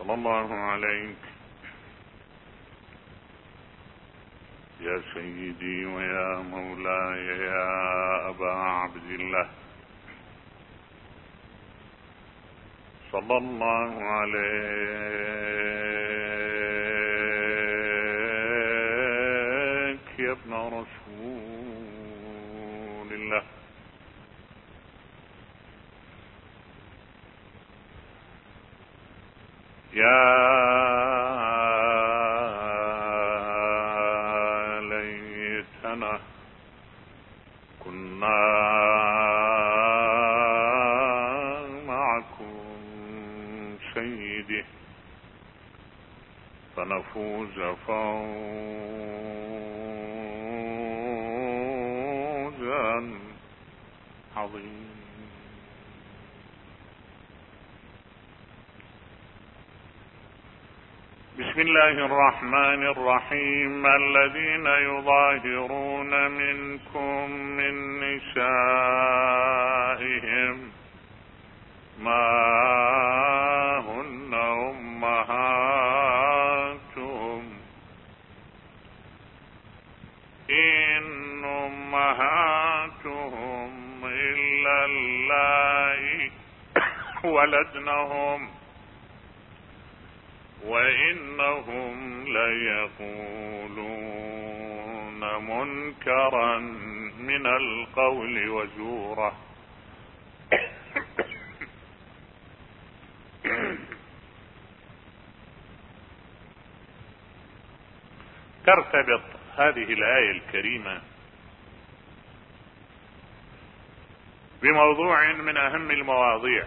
صلى الله عليك يا سيدي ويا مولاي يا أبا عبد الله، صلى الله عليك يا ابن رسول الله. يا ليتنا كنا معكم سيدي فنفوز فوزا عظيما. بسم الله الرحمن الرحيم. الذين يظاهرون منكم من نسائهم ما هن أمهاتهم إن أمهاتهم إلا اللائي ولدنهم وإنهم ليقولون منكرا من القول وزورا. ترتبط هذه الآية الكريمة بموضوع من أهم المواضيع.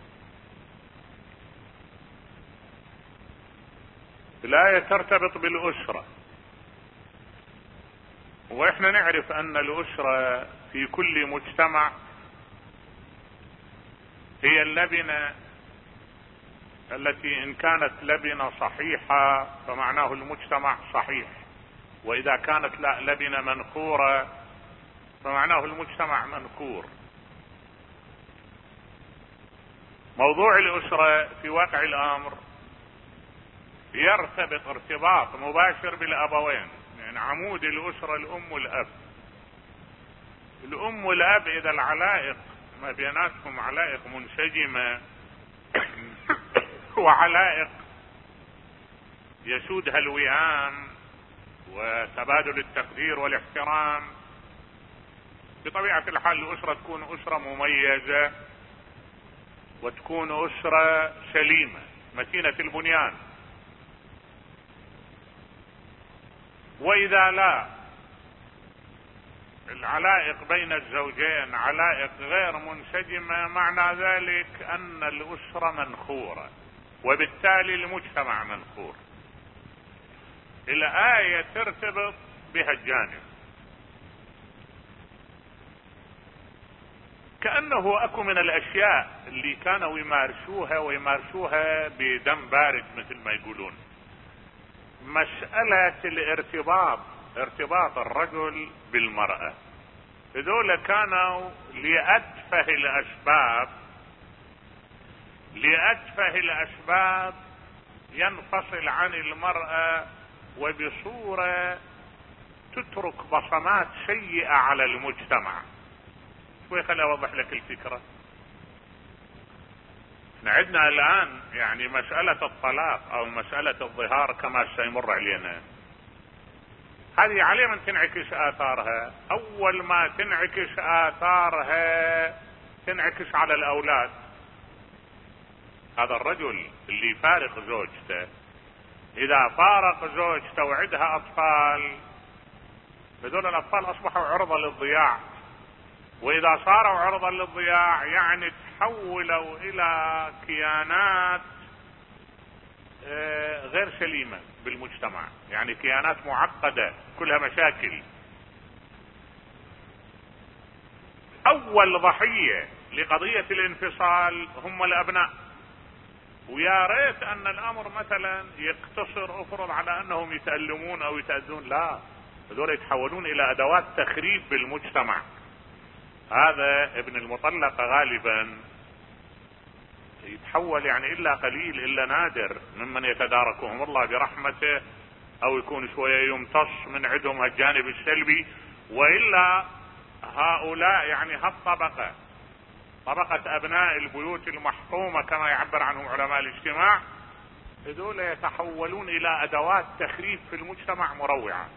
الآية ترتبط بالأسرة، وإحنا نعرف أن الأسرة في كل مجتمع هي اللبنة التي إن كانت لبنة صحيحة فمعناه المجتمع صحيح، وإذا كانت لا لبنة منخورة فمعناه المجتمع منخور. موضوع الأسرة في واقع الأمر يرتبط ارتباط مباشر بالأبوين، يعني عمود الأسرة الأم والأب. الأم والأب إذا العلائق ما بيناتهم علائق منسجمة وعلائق يسودها الوئام وتبادل التقدير والاحترام، بطبيعة الحال الأسرة تكون أسرة مميزة وتكون أسرة سليمة متينة البنيان. وإذا لا العلائق بين الزوجين علائق غير منسجمة معنى ذلك أن الأسرة منخورة، وبالتالي المجتمع منخور. الآية ترتبط بها الجانب، كأنه أكو من الأشياء اللي كانوا يمارسوها بدم بارد مثل ما يقولون. مسألة ارتباط الرجل بالمرأة، هذول كانوا لأتفه الأسباب ينفصل عن المرأة وبصورة تترك بصمات سيئة على المجتمع. شوي خلي أوضح لك الفكرة. عندنا الآن يعني مسألة الطلاق أو مسألة الظهار كما سيمر علينا، هذه عليه من تنعكس آثارها. أول ما تنعكس آثارها تنعكس على الأولاد. هذا الرجل اللي يفارق زوجته، إذا فارق زوجته وعندها أطفال، هذول الأطفال أصبحوا عرضة للضياع، وإذا صاروا عرضة للضياع يعني تحولوا إلى كيانات غير سليمة بالمجتمع، يعني كيانات معقدة كلها مشاكل. أول ضحية لقضية الانفصال هم الأبناء، ويا ريت أن الأمر مثلا يقتصر أفرض على أنهم يتألمون أو يتأذون، لا، هذول يتحولون إلى أدوات تخريب بالمجتمع. هذا ابن المطلقة غالبا يتحول يعني الا قليل الا نادر ممن يتداركهم الله برحمته، او يكون شوية يمتص من عندهم الجانب السلبي، والا هؤلاء يعني هالطبقة، طبقة ابناء البيوت المحطومة كما يعبر عنهم علماء الاجتماع، هذول يتحولون الى ادوات تخريب في المجتمع مروعة.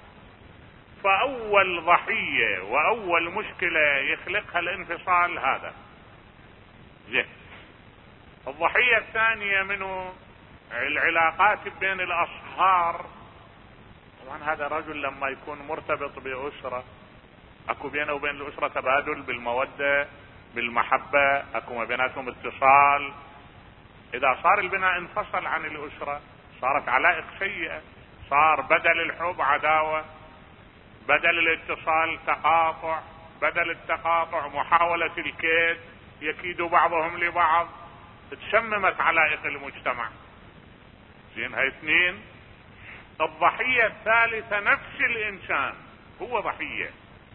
فاول ضحية واول مشكلة يخلقها الانفصال هذا. زين. الضحية الثانية منه العلاقات بين الاصهار. طبعا هذا رجل لما يكون مرتبط بأسرة، اكو بينه وبين الأسرة تبادل بالمودة بالمحبة، اكو ما بيناتهم اتصال. اذا صار البناء انفصل عن الأسرة صارت علائق سيئة، صار بدل الحب عداوة، بدل الاتصال تقاطع، بدل التقاطع محاولة الكيد، يكيد بعضهم لبعض، تشممت علائق المجتمع. زين. هاي اثنين. الضحية الثالثة نفس الانسان هو ضحية.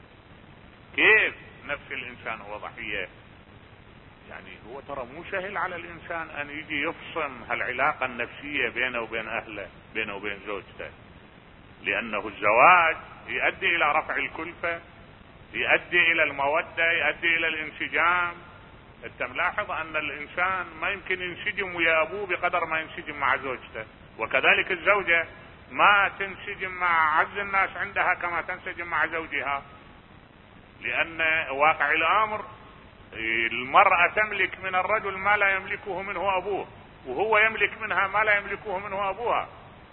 كيف نفس الانسان هو ضحية؟ يعني هو ترى مو سهل على الانسان ان يجي يفصم هالعلاقة النفسية بينه وبين اهله، بينه وبين زوجته، لانه الزواج يؤدي الى رفع الكلفة، يؤدي الى المودة، يؤدي الى الانسجام. انت ملاحظ ان الانسان ما يمكن ينسجم ويا ابوه بقدر ما ينسجم مع زوجته، وكذلك الزوجة ما تنسجم مع اعز الناس عندها كما تنسجم مع زوجها، لان واقع الامر المرأة تملك من الرجل ما لا يملكه منه ابوه، وهو يملك منها ما لا يملكه منه ابوها.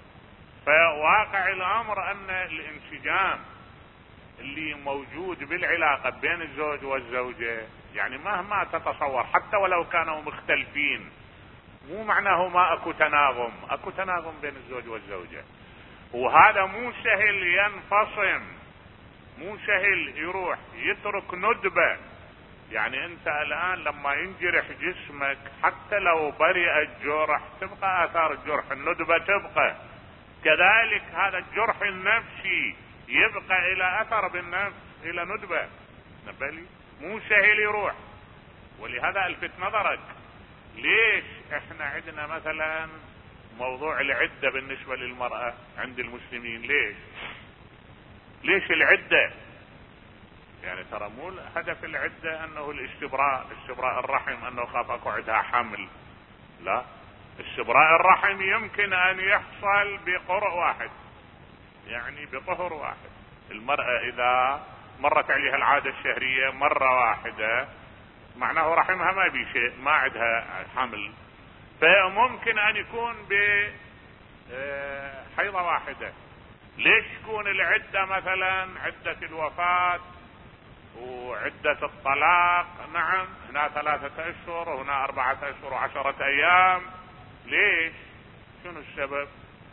فواقع الامر ان الانسجام اللي موجود بالعلاقة بين الزوج والزوجة، يعني مهما تتصور حتى ولو كانوا مختلفين، مو معناه ما اكو تناغم، اكو تناغم بين الزوج والزوجة، وهذا مو سهل ينفصم، مو سهل يروح يترك ندبة. يعني انت الان لما ينجرح جسمك حتى لو برئ الجرح تبقى اثار الجرح، الندبة تبقى. كذلك هذا الجرح النفسي يبقى الى اثر بالنفس، الى ندبة. نبالي مو سهل يروح. ولهذا الفت نظرك، ليش احنا عندنا مثلا موضوع العدة بالنسبة للمرأة عند المسلمين؟ ليش العدة؟ يعني ترى مو هدف العدة انه استبراء الرحم، انه خاف اكو عندها حمل. لا، استبراء الرحم يمكن ان يحصل بقرء واحد، يعني بطهر واحد. المرأة اذا مرت عليها العادة الشهرية مرة واحدة معناه رحمها ما بي شيء، ما عندها حمل، فممكن ان يكون بحيضة واحدة. ليش تكون العدة مثلا عدة الوفاة وعدة الطلاق؟ نعم، هنا 3 اشهر وهنا 4 اشهر و10 ايام. ليش؟ شنو السبب؟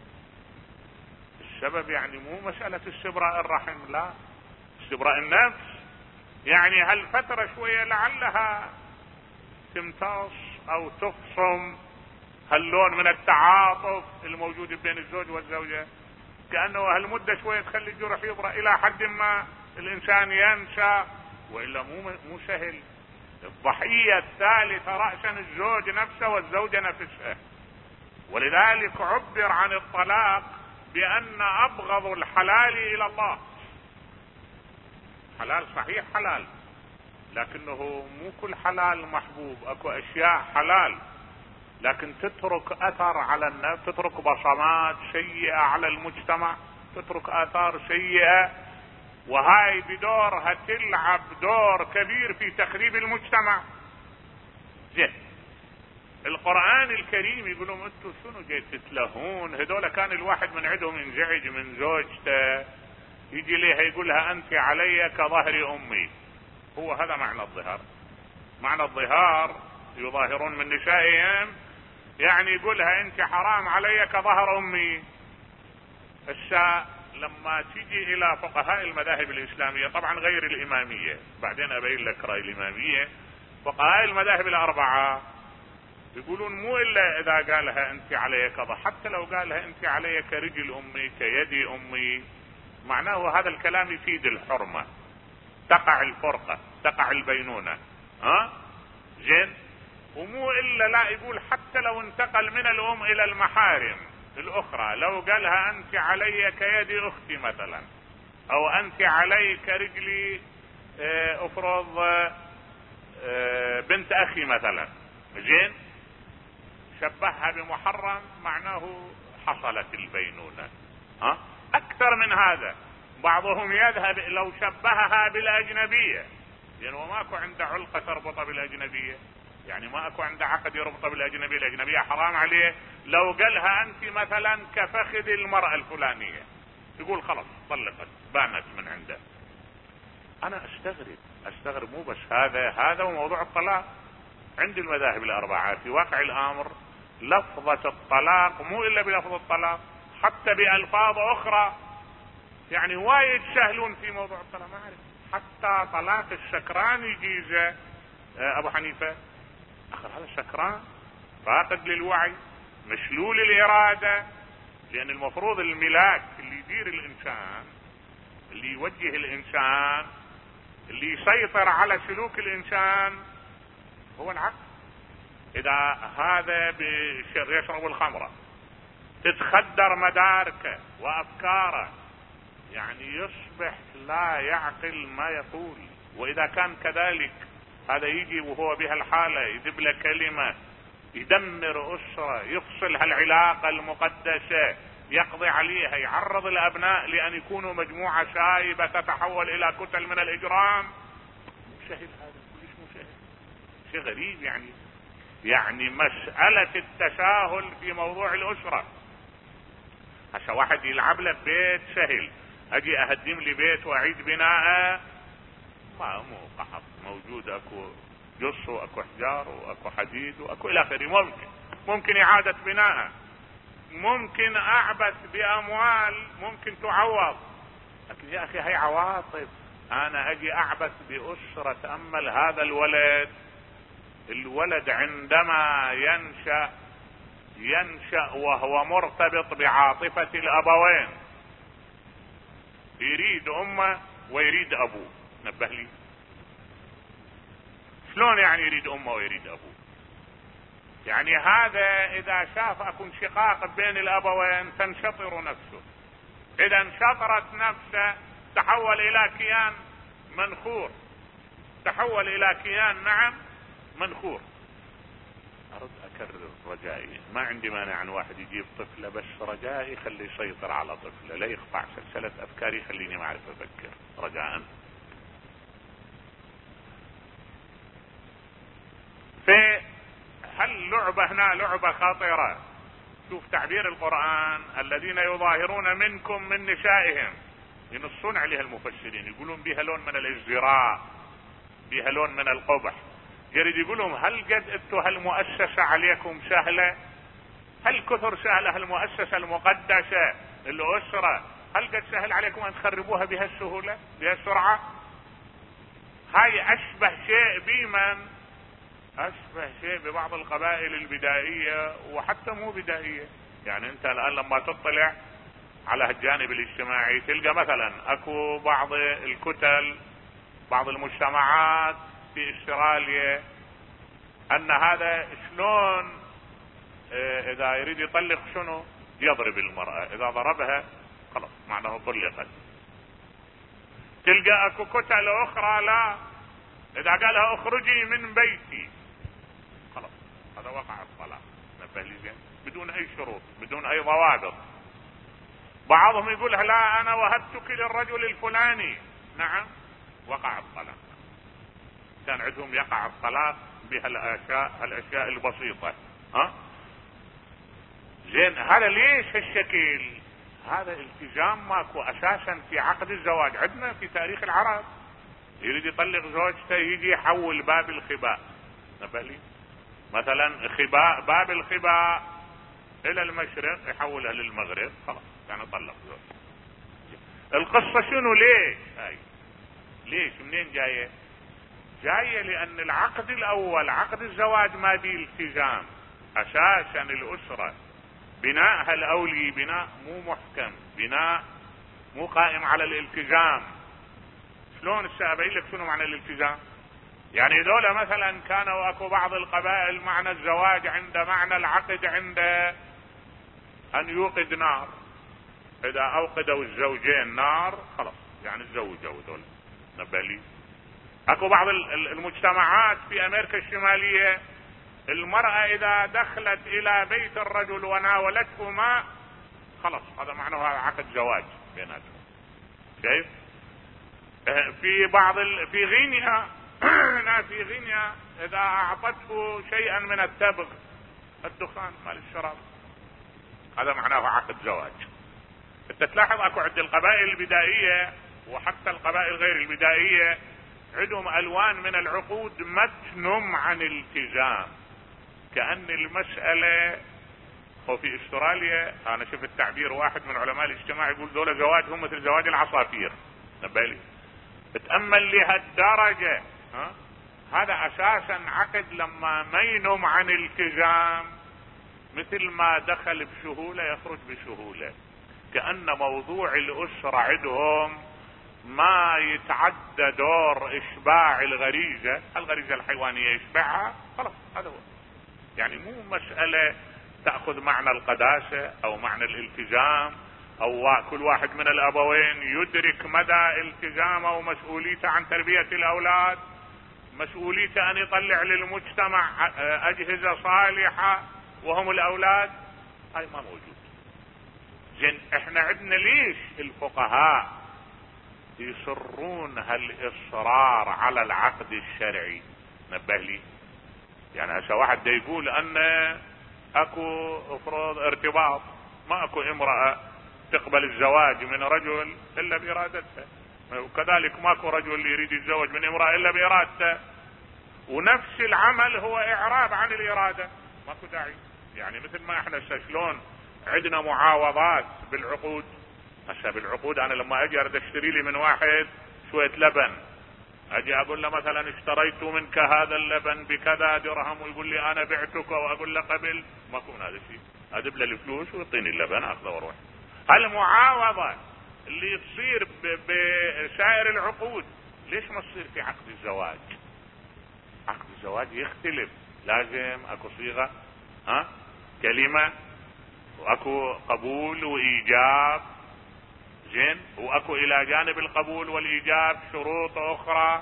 السبب يعني مو مسألة استبراء الرحم، لا، استبراء النفس. يعني هالفترة شوية لعلها تمتص او تفصم هاللون من التعاطف الموجود بين الزوج والزوجة، كأنه هالمدة شوية تخلي الجرح يبرأ الى حد ما الانسان ينسى. والا مو سهل. الضحية الثالثة رأسا الزوج نفسه والزوجة نفسها. ولذلك عبر عن الطلاق بأن أبغض الحلال إلى الله. حلال صحيح حلال، لكنه مو كل حلال محبوب. اكو اشياء حلال لكن تترك اثر على النفس، تترك بصمات سيئة على المجتمع، تترك اثار سيئة، وهاي بدورها تلعب دور كبير في تخريب المجتمع. زين. القرآن الكريم يقولون انتوا شنو جاي تتلهون؟ هذول كان الواحد من عندهم ينزعج من زوجته يجي ليها يقولها انت علي كظهر امي. هو هذا معنى الظهار. معنى الظهار يظاهرون من نسائهم، يعني يقولها انت حرام علي كظهر امي. الشاء لما تيجي الى فقهاء المذاهب الاسلامية، طبعا غير الامامية، بعدين ابين لك رأي الامامية، فقهاء المذاهب الاربعة يقولون مو الا اذا قالها انت علي كظهر، حتى لو قالها انت علي كرجل امي كيد امي، معناه هذا الكلام يفيد الحرمة، تقع الفرقة، تقع البينونة. زين. ومو الا لا، يقول حتى لو انتقل من الام الى المحارم الاخرى، لو قالها انت علي كيد اختي مثلا، او انت علي كرجلي افرض بنت اخي مثلا، زين، شبهها بمحرم، معناه حصلت البينونة. اكثر من هذا، بعضهم يذهب لو شبهها بالاجنبية، لانه ماكو عنده علقة تربطه بالاجنبية، يعني ما اكو عنده عقد يربطه بالاجنبية، الاجنبية حرام عليه. لو قالها انت مثلا كفخذ المرأة الفلانية، يقول خلاص طلقت، بانت من عنده. انا استغرب مو بس هذا وموضوع الطلاق عند المذاهب الاربعة في واقع الامر، لفظة الطلاق مو الا بلفظ الطلاق، حتى بألفاظ اخرى. يعني وايد سهلون في موضوع الطلاق، ما اعرف حتى طلاق السكران يجيزه ابو حنيفة. اخر هذا سكران فاقد للوعي مشلول الارادة، لان المفروض الملاك اللي يدير الانسان، اللي يوجه الانسان، اللي يسيطر على سلوك الانسان هو العقل. اذا هذا يشرب الخمرة، تتخدر مداركه وافكاره، يعني يصبح لا يعقل ما يقول. واذا كان كذلك، هذا يجي وهو بهالحالة يذب له كلمة، يدمر اسرة، يفصل هالعلاقة المقدسة، يقضي عليها، يعرض الابناء لان يكونوا مجموعة شايبة تتحول الى كتل من الاجرام. مشاهد هذا كلش مشاهد، شيء غريب. يعني مسألة التساهل في موضوع الاسرة. هسه واحد يلعب له بيت سهل، اجي اهدم لي بيت واعيد بناءه، ما مو قحط موجود، اكو جص واكو حجار واكو حديد واكو الى اخره، ممكن اعادة بناءه، ممكن اعبث باموال ممكن تعوض. لكن يا اخي هي عواطف. انا اجي اعبث باسرة. تأمل هذا الولد عندما ينشأ وهو مرتبط بعاطفة الابوين، يريد امه ويريد ابوه. نبه لي شلون يعني يريد امه ويريد ابوه؟ يعني هذا اذا شاف اكو انشقاق بين الابوين تنشطر نفسه، اذا انشطرت نفسه تحول الى كيان منخور، تحول الى كيان نعم منخور. ارد اكرر رجائي، ما عندي مانع عن واحد يجيب طفله، بس رجائي خلي يسيطر على طفله، لا يقطع سلسله افكاري خليني ما اعرف افكر رجاء. هاللعبة هنا لعبة خطيرة. شوف تعبير القرآن: الذين يظاهرون منكم من نسائهم، ينصون عليها المفسرين، يقولون بها لون من الازدراء، بها لون من القبح. يريد يقولهم هل قد انتوا هالمؤسسة عليكم سهلة؟ هل كثر سهلة هالمؤسسة المقدسة الأسرة؟ هل قد سهل عليكم ان تخربوها بهالسهولة بهالسرعة؟ هاي اشبه شيء بمن؟ اشبه شيء ببعض القبائل البدائية، وحتى مو بدائية. يعني انت الان لما تطلع على الجانب الاجتماعي تلقى مثلا اكو بعض الكتل، بعض المجتمعات في استراليا، ان هذا شلون اذا يريد يطلق شنو يضرب المرأة، اذا ضربها خلاص معناه طلقت. تلقى اكو كتل اخرى لا، اذا قالها اخرجي من بيتي خلاص هذا وقع الطلاق. نبه لي زين، بدون اي شروط، بدون اي ضوابط. بعضهم يقولها لا انا وهبتك للرجل الفلاني، نعم وقع الطلاق. كان عندهم يقع الطلاق بهالاشياء البسيطة. زين، هذا ليش هالشكل؟ هذا التزام ماكو اساسا في عقد الزواج. عندنا في تاريخ العرب يريد يطلق زوجته يجي يحول باب الخباء، نبه لي مثلا خباء، باب الخباء الى المشرق يحولها للمغرب، خلاص يعني طلق زوجته. القصة شنو؟ ليش هاي؟ ليش؟ منين جاية؟ جاية لان العقد الاول عقد الزواج ما بيه التزام. اساسا الاسرة بناءها الاولي بناء مو محكم، بناء مو قائم على الالتزام. شلون ابين لك شنو معنى الالتزام؟ يعني دولة مثلا كانوا اكو بعض القبائل معنى الزواج عند معنى العقد عند ان يوقد نار، اذا اوقدوا الزوجين نار خلاص يعني تزوجوا دولة. نبالي اكو بعض المجتمعات في امريكا الشمالية المرأة اذا دخلت الى بيت الرجل وناولته ماء خلاص هذا معناه عقد زواج بيناتهم. شايف؟ في غينيا هنا في غينيا اذا اعطته شيئا من التبغ الدخان مال الشراب هذا معناه عقد زواج. انت تلاحظ اكو عند القبائل البدائية وحتى القبائل غير البدائية عندهم الوان من العقود ما تنم عن التزام، كأن المسألة. وفي استراليا انا شفت تعبير واحد من علماء الاجتماع يقول دول زواجهم مثل زواج العصافير. نبالي تأمل لهالدرجة. هذا اساسا عقد لما ما ينم عن التزام مثل ما دخل بسهولة يخرج بسهولة، كأن موضوع الأسرة عندهم ما يتعدى دور إشباع الغريزة الحيوانية يشبعها خلاص. هذا هو يعني مو مسألة تأخذ معنى القداسة أو معنى الالتزام أو كل واحد من الأبوين يدرك مدى التزامه ومسؤوليته عن تربية الأولاد، مسؤوليته أن يطلع للمجتمع أجهزة صالحة وهم الأولاد. هاي ما موجود. زين احنا عندنا ليش الفقهاء يصرون هالإصرار على العقد الشرعي؟ نبه لي. يعني هسه واحد دا يقول ان اكو افرض ارتباط ما اكو امرأة تقبل الزواج من رجل الا بارادتها، وكذلك ماكو رجل يريد يتزوج من امرأة الا بارادته، ونفس العمل هو اعراب عن الارادة ماكو داعي. يعني مثل ما احنا شلون عندنا معاوضات بالعقود. هسه بالعقود انا لما اجي اريد اشتري لي من واحد شوية لبن اجي اقول له مثلا اشتريت منك هذا اللبن بكذا درهم ويقول لي انا بعتك واقول له قبل، ما يكون هذا الشيء. ادب له الفلوس ويعطيني اللبن اخذه واروح. هالمعاوضة اللي تصير بسائر العقود ليش ما تصير في عقد الزواج؟ عقد الزواج يختلف، لازم اكو صيغة كلمة واكو قبول وايجاب. زين واكو الى جانب القبول والايجاب شروط اخرى.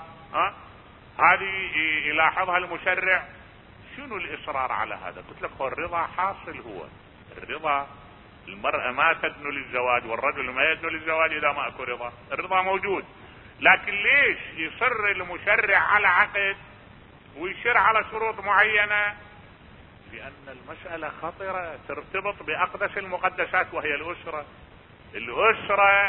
هذه يلاحظها المشرع. شنو الاصرار على هذا؟ قلت لك هو الرضا حاصل. هو الرضا المرأة ما تدنو للزواج والرجل ما يدنو للزواج اذا ما اكو رضا. الرضا موجود، لكن ليش يصر المشرع على عقد ويشير على شروط معينة؟ لان المسألة خطرة ترتبط باقدس المقدسات وهي الاسرة. الاسرة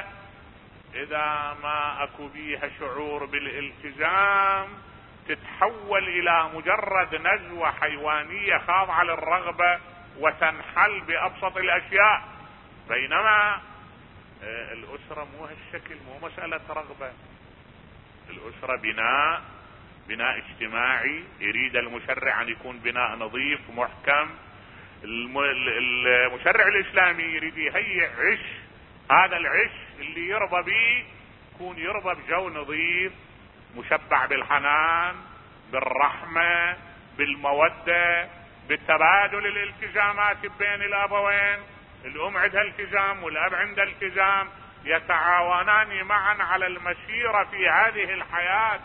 اذا ما اكو بيها شعور بالالتزام تتحول الى مجرد نزوة حيوانية خاضعة للرغبة وتنحل بابسط الاشياء، بينما الاسرة مو هالشكل، مو مسألة رغبة. الاسرة بناء اجتماعي يريد المشرع ان يكون بناء نظيف محكم. المشرع الاسلامي يريد يهيئ عش، هذا العش اللي يرضى به يكون يرضى بجو نظيف مشبع بالحنان بالرحمة بالمودة بالتبادل الالتزامات بين الابوين. الام عندها التزام والاب عنده التزام، يتعاونان معا على المسيرة في هذه الحياة.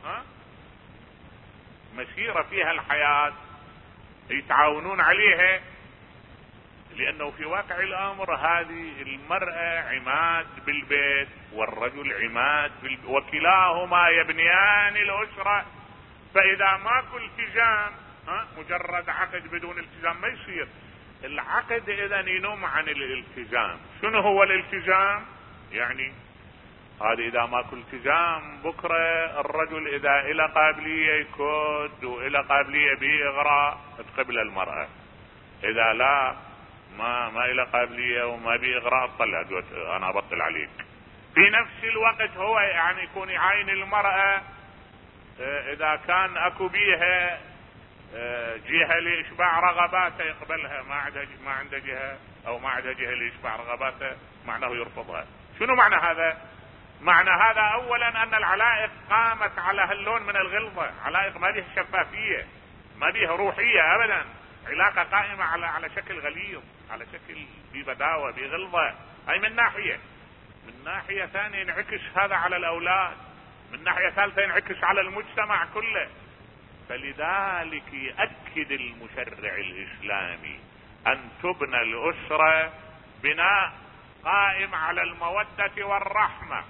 مسيرة فيها الحياة يتعاونون عليها، لانه في واقع الامر هذه المرأة عماد بالبيت والرجل عماد وكلاهما يبنيان الاسرة. فاذا ماكو التزام مجرد عقد بدون التزام ما يصير. العقد اذا ينم عن الالتزام. شنو هو الالتزام؟ يعني هذا اذا ماكو التزام بكرة الرجل اذا الى قابلية يكد والى قابلية باغراء تقبل المرأة، اذا لا ما الى قابلية وما باغراء طلع انا ابطل عليك. في نفس الوقت هو يعني يكون يعاين المرأة اذا كان اكو بيها جهة لاشباع رغباته يقبلها، ما عنده جهة او ما عنده جهة لاشباع رغباته معناه يرفضها. شنو معنى هذا؟ معنى هذا اولا ان العلائق قامت على هاللون من الغلظة، علائق ما بيها شفافية، ما بيها روحية ابدا، علاقة قائمة على شكل غليظ، على شكل ببداوة بغلظة. هاي من ناحية. من ناحية ثانية ينعكس هذا على الاولاد، من ناحية ثالثة ينعكس على المجتمع كله. فلذلك يؤكد المشرع الاسلامي ان تبنى الاسرة بناء قائم على المودة والرحمة.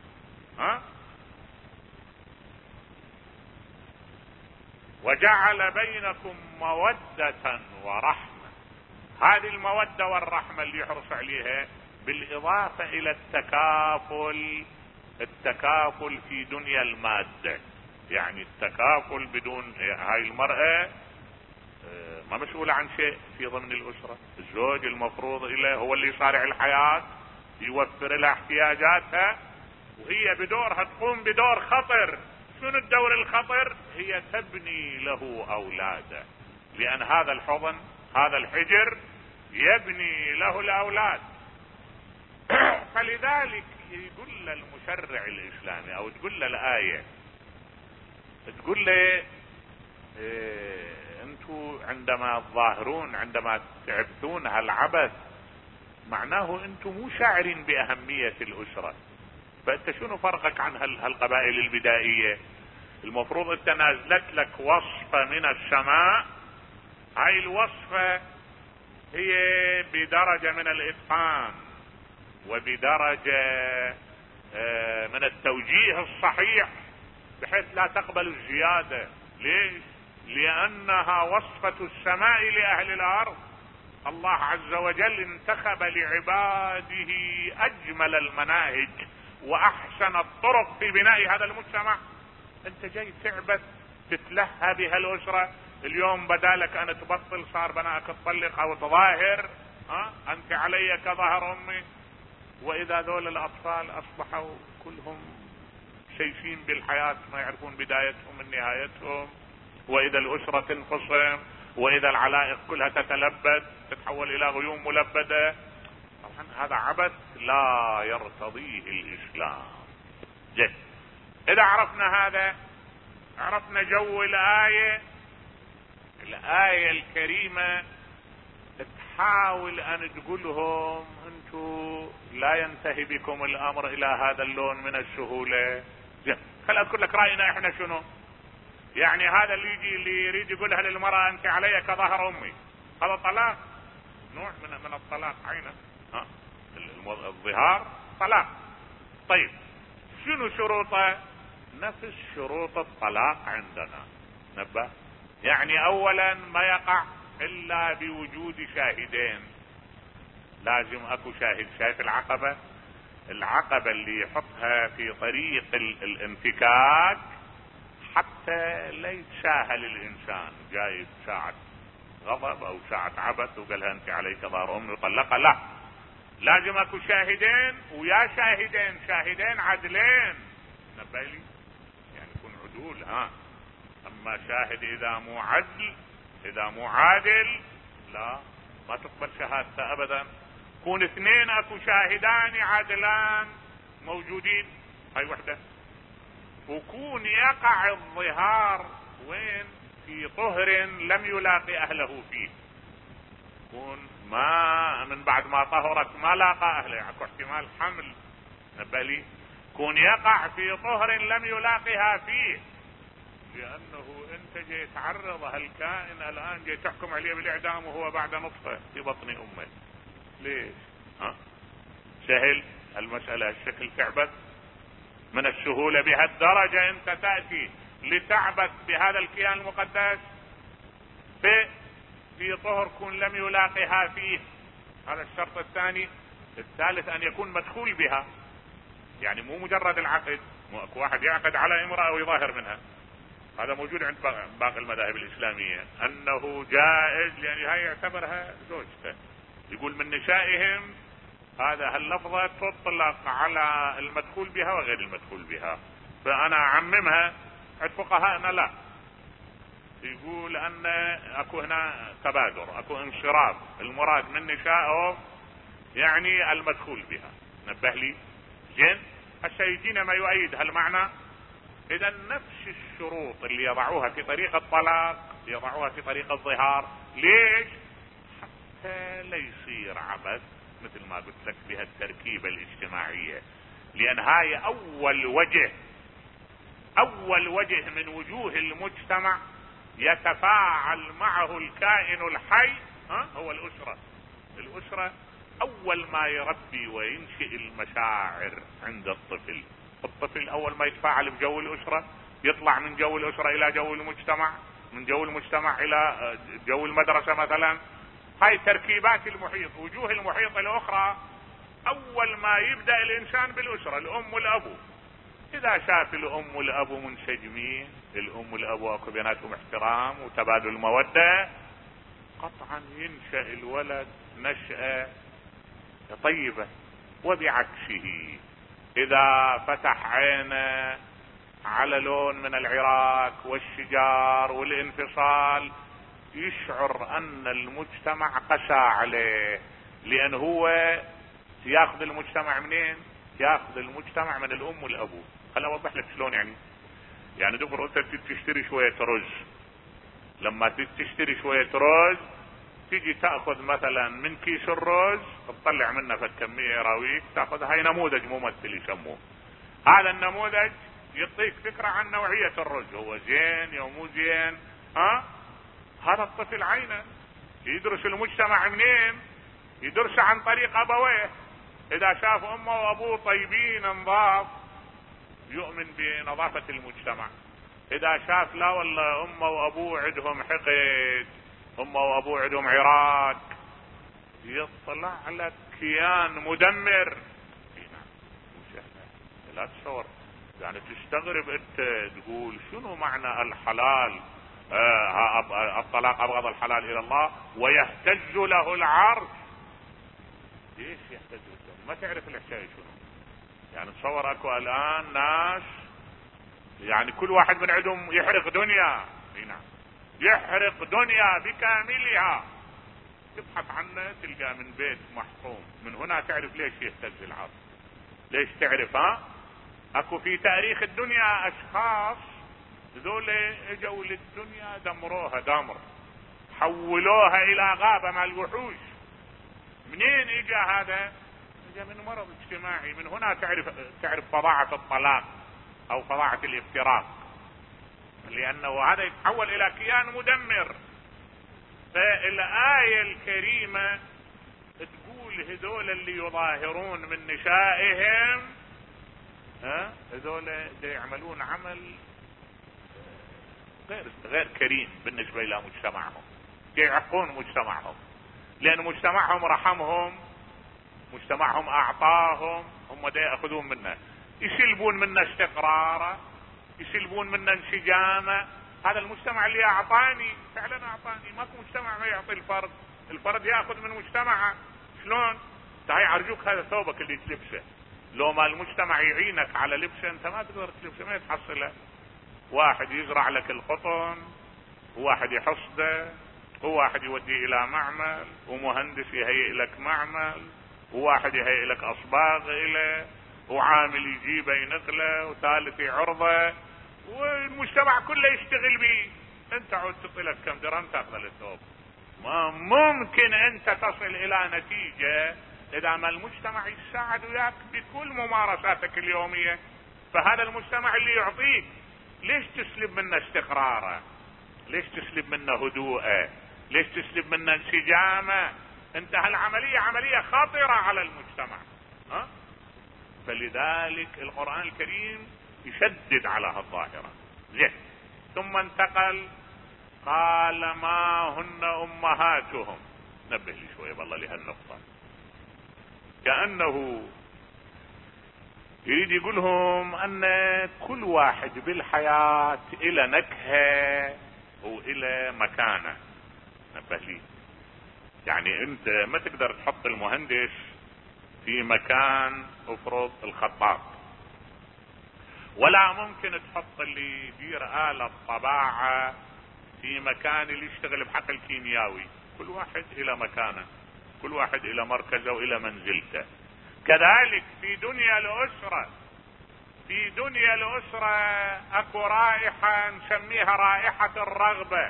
وجعل بينكم مودة ورحمة. هذه المودة والرحمة اللي يحرص عليها بالاضافة الى التكافل في دنيا المادة. يعني التكافل بدون هاي المرأة ما مسؤولة عن شيء في ضمن الاسرة. الزوج المفروض له هو اللي يصارع الحياة، يوفر لها احتياجاتها، وهي بدورها تقوم بدور خطر. شنو الدور الخطر؟ هي تبني له اولاده، لان هذا الحضن هذا الحجر يبني له الاولاد. فلذلك يقول المشرع الاسلامي او تقول له الايه، تقول له انتم عندما تظاهرون، عندما تعبثون هالعبث، معناه انتم مو شاعرين باهمية الاسرة. فانت شنو فرقك عن هالقبائل البدائية؟ المفروض انت نازلت لك وصفة من السماء، هاي الوصفة هي بدرجة من الاتقان وبدرجة من التوجيه الصحيح بحيث لا تقبل الزيادة. ليش؟ لانها وصفة السماء لاهل الارض. الله عز وجل انتخب لعباده اجمل المناهج واحسن الطرق في بناء هذا المجتمع. انت جاي تعبث تتلهى بهالاسرة. اليوم بدالك ان تبطل صار بناك تطلق او تظاهر، انت علي كظهر امي. واذا ذول الاطفال اصبحوا كلهم شايفين بالحياة، ما يعرفون بدايتهم من نهايتهم. واذا الاسرة تنفصم، واذا العلائق كلها تتلبد تتحول الى غيوم ملبدة، طبعا هذا عبث لا يرتضيه الاسلام. جد. اذا عرفنا هذا، عرفنا جو الآية الكريمة تحاول ان تقولهم انتوا لا ينتهي بكم الامر الى هذا اللون من السهولة. خل اذكر لك راينا احنا شنو. يعني هذا اللي يريد يقولها للمرأة انت علي كظهر امي، هذا طلاق، نوع من الطلاق عينه. الظهار طلاق. طيب شنو شروطه؟ نفس شروط الطلاق عندنا. نبه. يعني اولا ما يقع الا بوجود شاهدين. لازم اكو شاهد. شايف العقبة اللي يحطها في طريق الانفكاك حتى لا يتساهل الانسان جايب ساعة غضب او ساعة عبث وقالها انت عليك ظهر امي وطلقها. لا، لازم اكو شاهدين، ويا شاهدين عدلين. نبالي يعني يكون عدول. اما شاهد اذا مو عادل لا، ما تقبل شهادته ابدا. كون اثنين اكو شاهدان عادلان موجودين، هاي وحدة. وكون يقع الظهار وين؟ في طهر لم يلاقي اهله فيه. كون ما من بعد ما طهرت ما لاقى اهله، اكو احتمال حمل. نبالي كون يقع في طهر لم يلاقها فيه، لانه انت جاي تعرض هالكائن الان، جاي تحكم عليه بالاعدام وهو بعد نطفة في بطن امه. ليش؟ سهل المسألة الشكل تعبث؟ من السهولة بهالدرجة انت تأتي لتعبث بهذا الكيان المقدس في طهر كون لم يلاقها فيه. هذا الشرط الثاني. الثالث ان يكون مدخول بها، يعني مو مجرد العقد. مو اكو واحد يعقد على امرأة ويظاهر منها، هذا موجود عند باقي المذاهب الاسلامية انه جائز، لان هاي يعتبرها زوجته. يقول من نسائهم هذا هاللفظة تطلق على المدخول بها وغير المدخول بها. فانا اعممها. عند فقهاءنا لا، يقول ان اكو هنا تبادر، اكو انصراف. المراد من نسائهم يعني المدخول بها. نبه لي زين. هسه يجينا ما يؤيد هالمعنى. اذا نفس الشروط اللي يضعوها في طريق الطلاق يضعوها في طريق الظهار. ليش؟ حتى لا يصير عبث مثل ما قلت لك بهالتركيبة الاجتماعية، لان هاي اول وجه من وجوه المجتمع يتفاعل معه الكائن الحي، هو الاسرة اول ما يربي وينشئ المشاعر عند الطفل اول ما يتفاعل بجو الاسرة يطلع من جو الاسرة الى جو المجتمع، من جو المجتمع الى جو المدرسة مثلا. هاي تركيبات المحيط، وجوه المحيط الاخرى اول ما يبدأ الانسان بالاسرة، الام والابو. اذا شاف الام والابو منسجمين، الام والابو اكو بيناتهم احترام وتبادل مودة، قطعا ينشأ الولد نشأة طيبة. وبعكسه اذا فتح عينه على لون من العراك والشجار والانفصال يشعر ان المجتمع قسى عليه، لان هو ياخذ المجتمع منين؟ ياخذ المجتمع من الام والابو. خليني اوضح لك شلون. يعني دبر انت تشتري شوية رز، لما تشتري شوية رز تيجي تاخذ مثلا من كيس الرز تطلع منه فكمية راويك، تاخذ هاي نموذج ممثل يسموه. هذا النموذج يعطيك فكرة عن نوعية الرز، هو زين او مو زين. هذا الطفل عينه يدرس المجتمع منين؟ يدرس عن طريق ابويه. اذا شاف امه وابوه طيبين نظاف يؤمن بنظافة المجتمع. اذا شاف لا والله امه وابوه عندهم حقد، امه وابوه عندهم عراك، يطلع لك كيان مدمر. لا تصور، يعني تستغرب انت تقول شنو معنى الحلال؟ الطلاق ابغض الحلال الى الله ويهتز له العرش. ليش يهتز له؟ ما تعرف الحكايه شنو. يعني تصور اكو الان ناس يعني كل واحد من عندهم يحرق دنيا، يحرق دنيا بكاملها، تبحث عنه تلقى من بيت محطوم. من هنا تعرف ليش يهتز العرش. ليش تعرف؟ اكو في تاريخ الدنيا اشخاص ذول اجوا للدنيا دمروها دمر، حولوها الى غابة مع الوحوش. منين اجا هذا؟ اجا من مرض اجتماعي. من هنا تعرف فظاعة الطلاق او فظاعة الافتراق، لانه هذا يتحول الى كيان مدمر. فالآية الكريمة تقول هذول اللي يظاهرون من نسائهم هذول يعملون عمل غير كريم بالنسبة الى مجتمعهم، يعقون مجتمعهم، لان مجتمعهم رحمهم، مجتمعهم اعطاهم، هم دا ياخذون منه، يسلبون منه استقراره، يسلبون منه انسجامه. هذا المجتمع اللي اعطاني فعلا اعطاني، ماكو مجتمع ما يعطي الفرد ياخذ من مجتمعه. شلون؟ تعي ارجوك هذا ثوبك اللي تلبسه، لو ما المجتمع يعينك على لبسه انت ما تقدر تلبسه، ما يتحصله. واحد يزرع لك القطن، وواحد يحصده، وواحد يوديه الى معمل، ومهندس يهيئ لك معمل، وواحد يهيئ لك اصباغ له، وعامل يجيبه ينقله، وثالث يعرضه، والمجتمع كله يشتغل بيه. انت عود تعطي لك كم درهم تاخذ الثوب. ما ممكن انت تصل الى نتيجة اذا ما المجتمع يساعد وياك بكل ممارساتك اليومية. فهذا المجتمع اللي يعطيك، ليش تسلب منه استقراره؟ ليش تسلب منه هدوءه؟ ليش تسلب منه انسجامه؟ انت هالعملية عملية خطرة على المجتمع. فلذلك القرآن الكريم يشدد على هالظاهرة. زين، ثم انتقل قال ما هن امهاتهم. نبه لي شوية بالله لهالنقطة، كأنه يريد يقولهم ان كل واحد بالحياة الى نكهة والى مكانة. نبه لي، يعني انت ما تقدر تحط المهندس في مكان افرض الخطاط، ولا ممكن تحط اللي يدير آلة طباعة في مكان اللي يشتغل بحقل كيميائي. كل واحد الى مكانه، كل واحد الى مركزه والى منزلته. كذلك في دنيا الاسرة في دنيا الأسرة اكو رائحة نسميها رائحة الرغبة،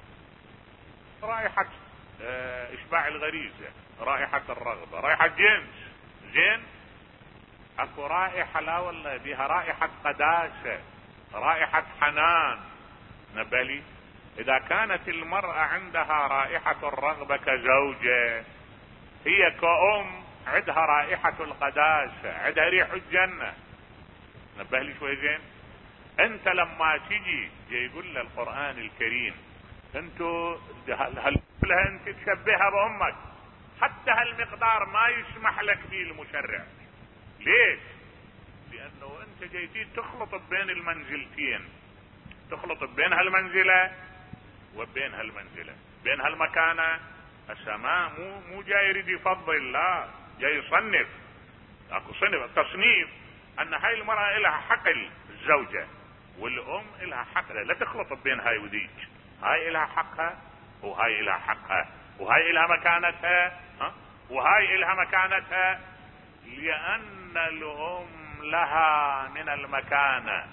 رائحة اشباع الغريزة، رائحة الرغبة، رائحة جنس. زين، اكو رائحة لا والله بها رائحة قداسة، رائحة حنان. نبلي اذا كانت المرأة عندها رائحة الرغبة كزوجة، هي كأم عندها رائحة القداسة، عندها ريح الجنة. نبهلي شوي. زين، انت لما تجي يقول له القرآن الكريم انتو هل انت تشبهها بامك، حتى هالمقدار ما يسمح لك فيه المشرع. ليش؟ لانه انت جايتي تخلط بين المنزلتين، تخلط بين هالمنزلة وبين هالمنزلة، بين هالمكانة. السماء مو جاي يريد يفضل، لا، جاي يصنف. اكو صنف تصنيف ان هاي المرأة لها حقل الزوجة، والام لها حقل، لا تخلط بين هاي وذيك. هاي لها حقها وهاي لها حقها، وهاي لها مكانتها وهاي لها مكانتها، لان الام لها من المكانة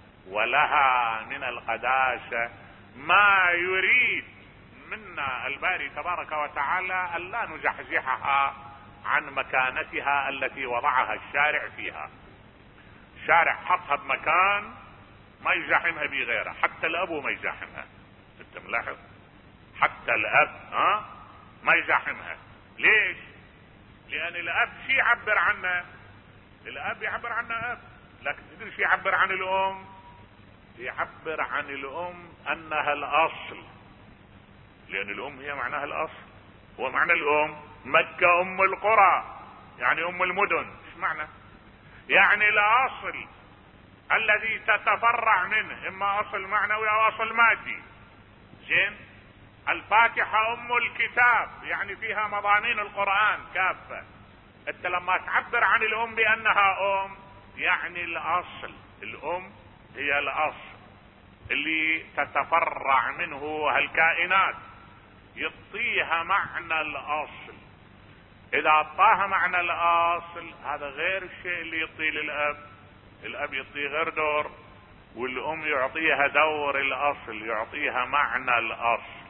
ولها من القداسة ما يريد منا الباري تبارك وتعالى ألا نزحزحها عن مكانتها التي وضعها الشارع فيها. الشارع حطها بمكان ما يزاحمها بغيره، حتى الاب ما يزاحمها. انت ملاحظ؟ حتى الاب ما يزاحمها. ليش؟ لان الاب شي يعبر عنه، الاب يعبر عنه اب، لكن تدري شي يعبر عن الام؟ يعبر عن الام انها الاصل، لان الام هي معناها الاصل. هو معنى الام مكة ام القرى، يعني ام المدن. ايش معنى؟ يعني الاصل الذي تتفرع منه، اما اصل معنوي او اصل مادي. زين، الفاتحة ام الكتاب، يعني فيها مضامين القرآن كافة. انت لما تعبر عن الام بانها ام، يعني الاصل، الام هي الاصل اللي تتفرع منه هالكائنات، يعطيها معنى الاصل. اذا اعطاها معنى الاصل، هذا غير الشيء اللي يعطيه للاب. الاب يعطيه غير دور، والام يعطيها دور الاصل، يعطيها معنى الاصل.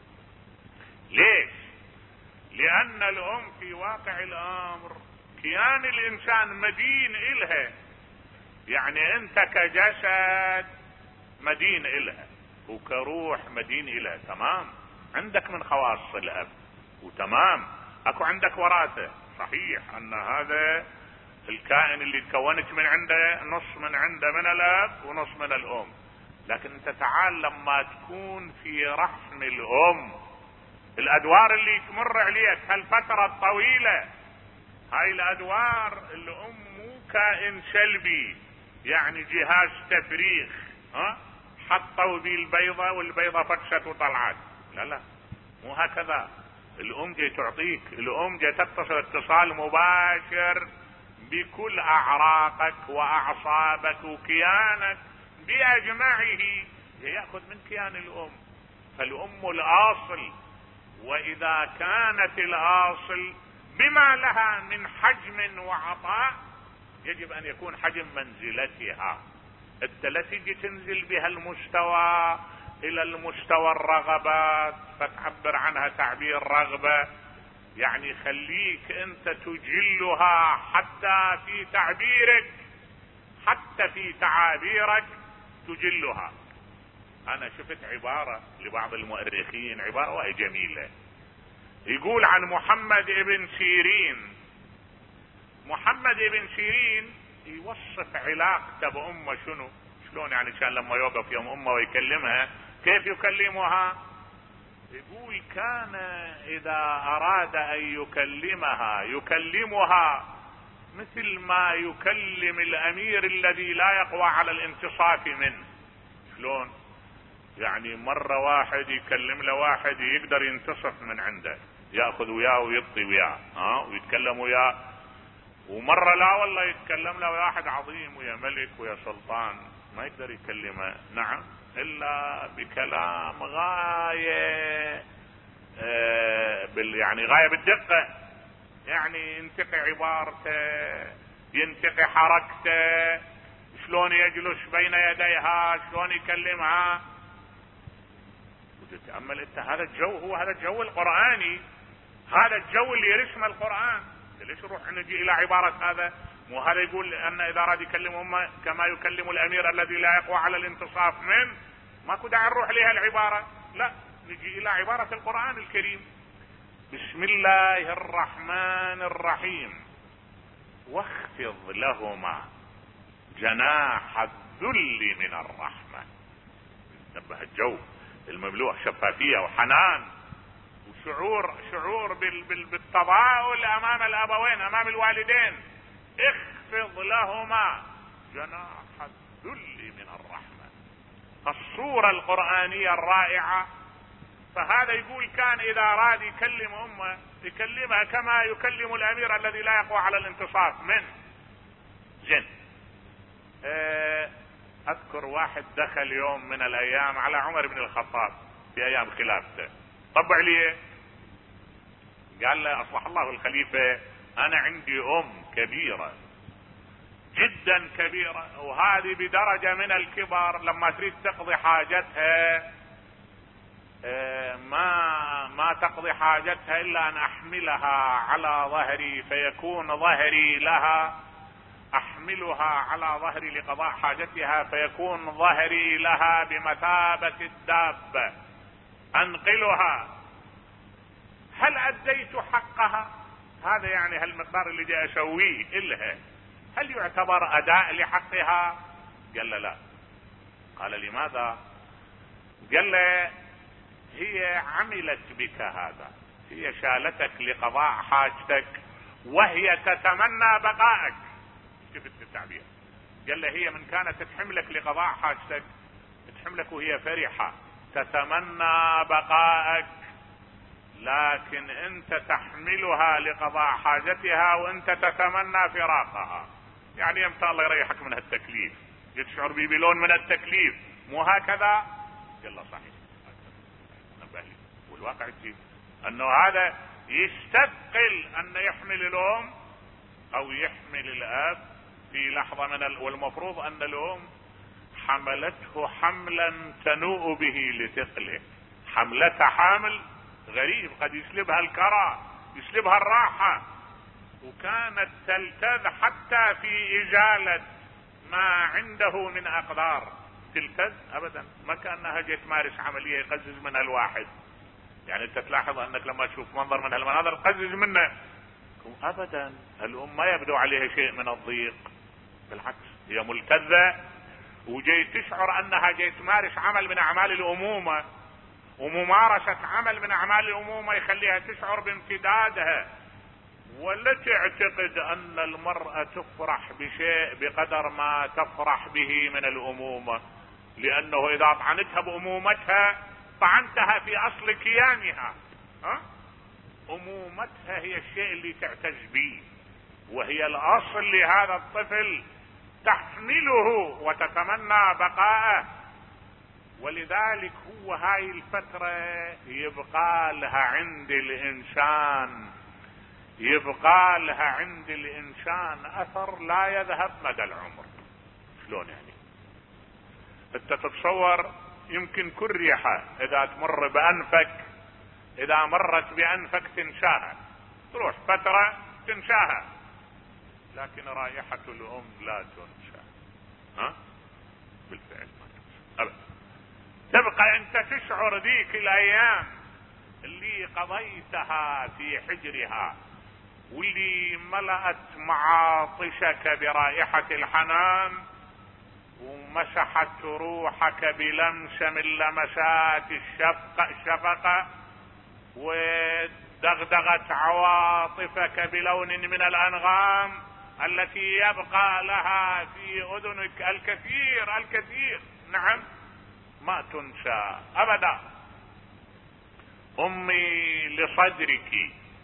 ليش؟ لان الام في واقع الامر كيان الانسان مدين الها، يعني انت كجسد مدين الها، وكروح مدين الها. تمام، عندك من خواص الاب، وتمام اكو عندك وراثة. صحيح ان هذا الكائن اللي تكونت من عنده، نص من عنده من الاب ونص من الام. لكن انت تعال لما تكون في رحم الام، الادوار اللي تمر عليك هالفترة الطويلة، هاي الادوار، الام مو كائن سلبي يعني جهاز تفريغ، حطوا ذي البيضة والبيضة فتشت وطلعت. لا لا، مو هكذا. الام جاي تعطيك، الام جاي تتصل اتصال مباشر بكل اعراقك واعصابك وكيانك باجمعه، ياخذ من كيان الام. فالام الاصل، واذا كانت الاصل بما لها من حجم وعطاء، يجب ان يكون حجم منزلتها. انت لا تجي تنزل بها المستوى الى المستوى الرغبات فتعبر عنها تعبير رغبة، يعني خليك انت تجلها حتى في تعبيرك، حتى في تعابيرك تجلها. انا شفت عبارة لبعض المؤرخين، عبارة وهي جميلة، يقول عن محمد ابن سيرين. محمد ابن سيرين يوصف علاقته بأمه شنو، شلون يعني كان لما يوقف يوم امه ويكلمها كيف يكلمها. يقول كان اذا اراد ان يكلمها مثل ما يكلم الامير الذي لا يقوى على الانتصاف منه. شلون يعني؟ مرة واحد يكلم له واحد يقدر ينتصف من عنده، ياخذ وياه ويعطي وياه ويتكلم وياه. ومرة لا والله يتكلم له واحد عظيم ويا ملك ويا سلطان، ما يقدر يكلمه، نعم، الا بكلام غاية يعني غاية بالدقة، يعني ينتقي عبارته، ينتقي حركته، شلون يجلس بين يديها، شلون يكلمها. وتتأمل انت هذا الجو، هو هذا الجو القرآني، هذا الجو اللي يرسم القرآن. ليش نروح نجي الى عبارة هذا؟ مو هذا يقول ان اذا اراد يكلم امه كما يكلم الامير الذي لا يقوى على الانتصاف منه، ماكو داعي نروح لها العبارة، لا نجي الى عبارة القرآن الكريم. بسم الله الرحمن الرحيم واخفض لهما جناح الذل من الرحمة. انتبه الجو المملوء شفافية وحنان وشعور بالتضاؤل امام الابوين، امام الوالدين. اخفض لهما جناح الذل من الرحمة. الصورة القرآنية الرائعة. فهذا يقول كان اذا اراد يكلم امه يكلمها كما يكلم الامير الذي لا يقوى على الانتصاف منه. زين. اذكر واحد دخل يوم من الايام على عمر بن الخطاب في ايام خلافته، طبع لي قال له اصلح الله الخليفة، انا عندي كبيرة جدا كبيرة، وهذه بدرجة من الكبر لما تريد تقضي حاجتها ما تقضي حاجتها الا ان احملها على ظهري، فيكون ظهري لها، احملها على ظهري لقضاء حاجتها فيكون ظهري لها بمثابة الدابة، انقلها. هل اديت حقها؟ هذا يعني هالمقدار اللي جاي اسويه الها هل يعتبر اداء لحقها؟ قال له لا. قال لماذا؟ قال له هي عملت بك هذا، هي شالتك لقضاء حاجتك وهي تتمنى بقائك. كيف التعبير؟ قال له هي من كانت تحملك لقضاء حاجتك تحملك وهي فرحة تتمنى بقائك، لكن انت تحملها لقضاء حاجتها وانت تتمنى فراقها. يعني يمتى الله يريحك من هالتكليف، تشعر بي بلون من التكليف، مو هكذا؟ قال له صحيح. والواقع يجيب انه هذا يستثقل ان يحمل الام او يحمل الاب في لحظة والمفروض ان الام حملته حملا تنوء به لثقله. حملتها حامل غريب قد يسلبها الكرى، يسلبها الراحة، وكانت تلتذ حتى في ازالة ما عنده من اقدار. تلتذ ابدا، ما كانها جت تمارس عملية يقزز منها الواحد. يعني انت تلاحظ انك لما تشوف منظر من هالمناظر تقزز منه، ابدا الام ما يبدو عليها شيء من الضيق، بالعكس هي ملتذة وجاي تشعر انها جاي تمارس عمل من اعمال الامومة، وممارسة عمل من اعمال الامومة يخليها تشعر بامتدادها. ولا تعتقد ان المرأة تفرح بشيء بقدر ما تفرح به من الامومة، لانه اذا طعنتها بامومتها طعنتها في اصل كيانها. امومتها هي الشيء اللي تعتز به، وهي الاصل لهذا الطفل، تحمله وتتمنى بقاءه. ولذلك هو هاي الفترة يبقى لها عند الانسان، يبقى لها عند الانسان اثر لا يذهب مدى العمر. شلون يعني؟ انت تتصور يمكن كل ريحة اذا تمر بانفك، اذا مرت بانفك تنساها، تروح فترة تنساها، لكن رائحة الام لا تنسى. بالفعل ما تنسى ابدا. تبقى انت تشعر ذيك الايام اللي قضيتها في حجرها، واللي ملأت معاطشك برائحة الحنان، ومسحت روحك بلمسة من لمسات الشفقة، ودغدغت عواطفك بلون من الأنغام التي يبقى لها في أذنك الكثير. نعم، ما تنسى أبدا. أمي لصدرك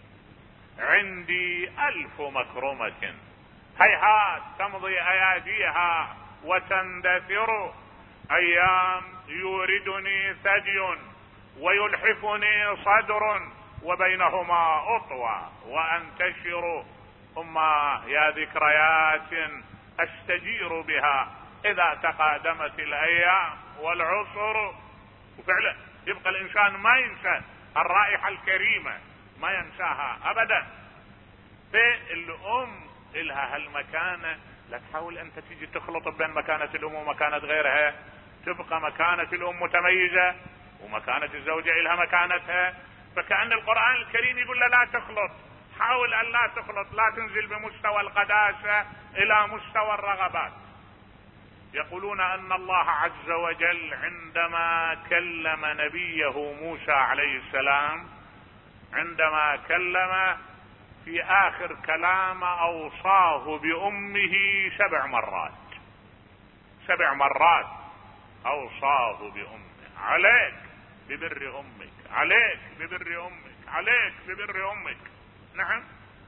عندي 1000 مكرمة، هيهات تمضي أياديها وتندثر. أيام يوردني ثدي ويلحفني صدر، وبينهما أطوى وأنتشر. يا ذكريات أستجير بها اذا تقادمت الايام والعصر. وفعلا يبقى الانسان ما ينسى الرائحة الكريمة، ما ينساها ابدا. فالام الها هالمكانة، لا تحاول انت تيجي تخلط بين مكانة الام ومكانة غيرها. تبقى مكانة الام متميزة ومكانة الزوجة الها مكانتها. فكأن القرآن الكريم يقول له لا تخلط، حاول ان لا تخلط، لا تنزل بمستوى القداسة الى مستوى الرغبات. يقولون ان الله عز وجل عندما كلم نبيه موسى عليه السلام، عندما كلمه في اخر كلام اوصاه بامه 7 مرات. 7 مرات اوصاه بامه: عليك ببر امك، عليك ببر امك، عليك ببر امك. نعم.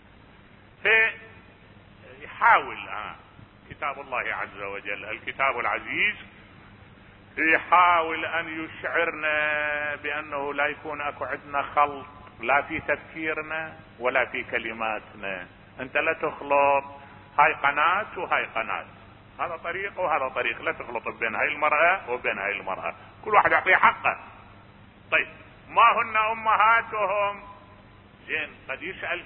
فيحاول كتاب الله عز وجل الكتاب العزيز يحاول ان يشعرنا بانه لا يكون اكو عندنا خلط، لا في تفكيرنا ولا في كلماتنا. انت لا تخلط، هاي قناة وهاي قناة، هذا طريق وهذا طريق، لا تخلط بين هاي المرأة وبين هاي المرأة، كل واحد يعطيه حقه. طيب ما هن امهاتهم؟ زين، قد يسأل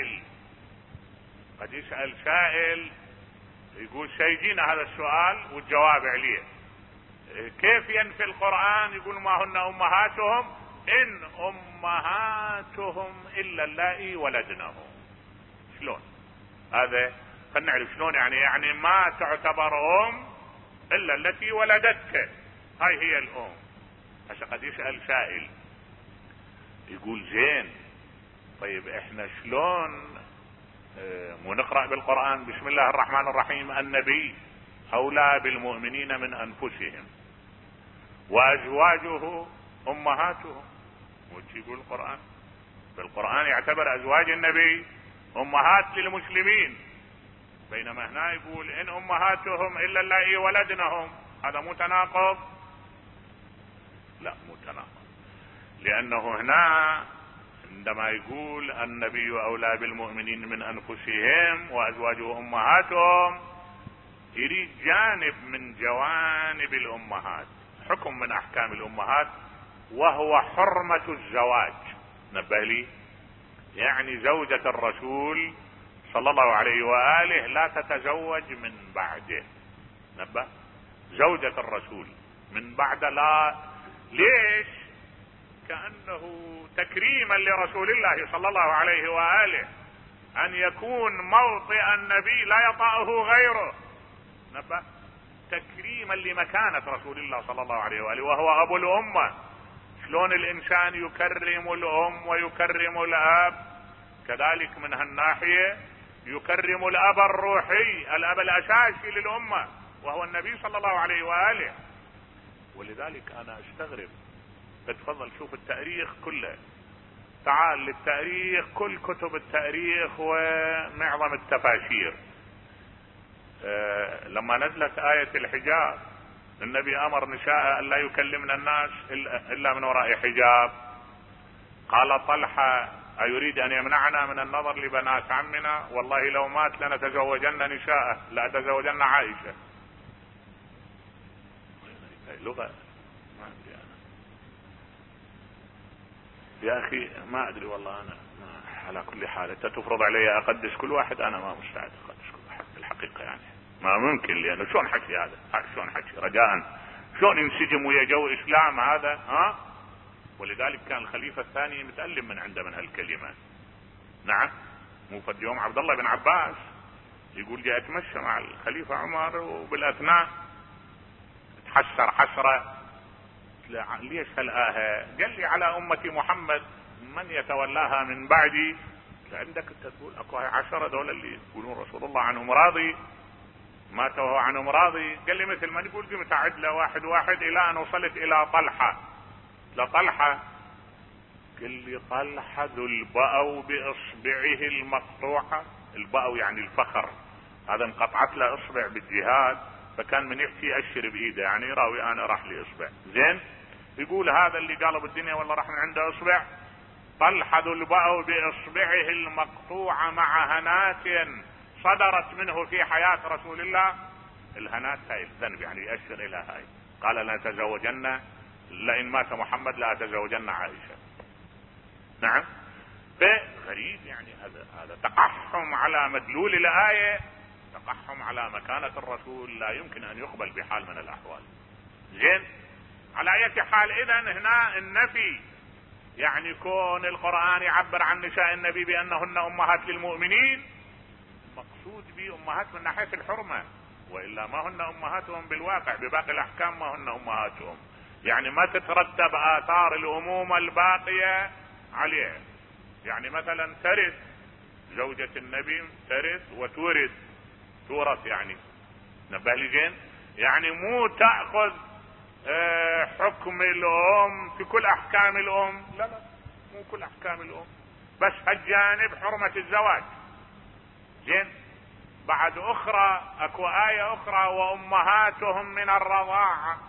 سائل يقول سيجينا هذا السؤال والجواب عليه. كيف ينفي القرآن يقول ما هن امهاتهم؟ ان امهاتهم الا اللائي ولدنهم. شلون هذا؟ خلينا نعرف شلون يعني ما تعتبر ام الا التي ولدتك، هاي هي الام. هسه قد يسأل سائل يقول زين، طيب احنا شلون ونقرأ بالقرآن بسم الله الرحمن الرحيم النبي اولى بالمؤمنين من انفسهم وازواجه امهاتهم، وش يقول القرآن؟ بالقرآن يعتبر ازواج النبي امهات للمسلمين، بينما هنا يقول ان امهاتهم الا اللائي ولدنهم. هذا مو تناقض؟ لا مو تناقض، لانه هنا عندما يقول النبي اولى بالمؤمنين من انفسهم وازواجه امهاتهم يريد جانب من جوانب الامهات، حكم من احكام الامهات، وهو حرمة الزواج. نبه لي، يعني زوجة الرسول صلى الله عليه وآله لا تتزوج من بعده. نبه، زوجة الرسول من بعد لا. ليش؟ كأنه تكريما لرسول الله صلى الله عليه وآله ان يكون موطئ النبي لا يطأه غيره. نبه، تكريما لمكانة رسول الله صلى الله عليه وآله وهو ابو الامة. شلون الانسان يكرم الام ويكرم الاب، كذلك من هالناحية يكرم الاب الروحي، الاب الاساسي للامة وهو النبي صلى الله عليه وآله. ولذلك انا استغرب، اتفضل شوف التاريخ كله، تعال للتاريخ، كل كتب التاريخ ومعظم التفاسير، لما نزلت آية الحجاب النبي امر نساء ان لا يكلمن الناس الا من وراء حجاب. قال طلحة: ايريد ان يمنعنا من النظر لبنات عمنا؟ والله لو مات لنتزوجن نساءه، لا تزوجن عائشة. لغة ما ادري انا يا اخي، ما ادري والله انا على كل حال انت تفرض علي اقدس كل واحد، انا ما مستعد اقدس كل واحد في الحقيقة، يعني ما ممكن، لانه شلون حكي هذا؟ شلون حكي رجاء؟ شلون ينسجم ويا جو اسلام هذا؟ ولذلك كان الخليفة الثاني متألم من عنده من هالكلمة. نعم، مو فد يوم عبد الله بن عباس يقول جاء اتمشى مع الخليفة عمر وبالاثناء تحسر حسرة، ليش هالآية؟ قال لي على امتي محمد من يتولاها من بعدي. عندك انت تقول اكو 10 دول اللي يقولون رسول الله عنهم راضي، ماتوا وهو عنهم راضي. قال لي مثل ما نقول قمت اعد له واحد واحد الى ان وصلت الى طلحة. لطلحة قال لي طلحة ذو البأو باصبعه المقطوعة. البأو يعني الفخر، هذا انقطعت له اصبع بالجهاد، فكان من يحكي يأشر بايده، يعني راوي انا راح لي اصبع. زين، يقول هذا اللي قالوا بالدنيا والله راح من عنده اصبع. طلحة ذو البأو باصبعه المقطوعة مع هنات صدرت منه في حياة رسول الله، الهنات هاي الذنب، يعني يأشر الى هاي. قال لا تزوجن، لئن مات محمد لا تزوجن عائشة. نعم. غريب يعني، هذا تقحم على مدلول الآية، تقحم على مكانة الرسول، لا يمكن ان يقبل بحال من الاحوال. زين، على اي حال اذا هنا النفي، يعني كون القرآن يعبر عن نساء النبي بانهن امهات للمؤمنين، مقصود به امهات من ناحية الحرمة، والا ما هن امهاتهم بالواقع، بباقي الاحكام ما هن امهاتهم، يعني ما تترتب اثار الامومة الباقية عليها. يعني مثلا ترث زوجة النبي، ترث وتورث، تورث يعني، نبه لي زين، يعني مو تأخذ حكم الام في كل احكام الام، لا مو كل احكام الام، بس الجانب حرمة الزواج. زين، بعد اخرى اكو آية اخرى وامهاتهم من الرضاعة،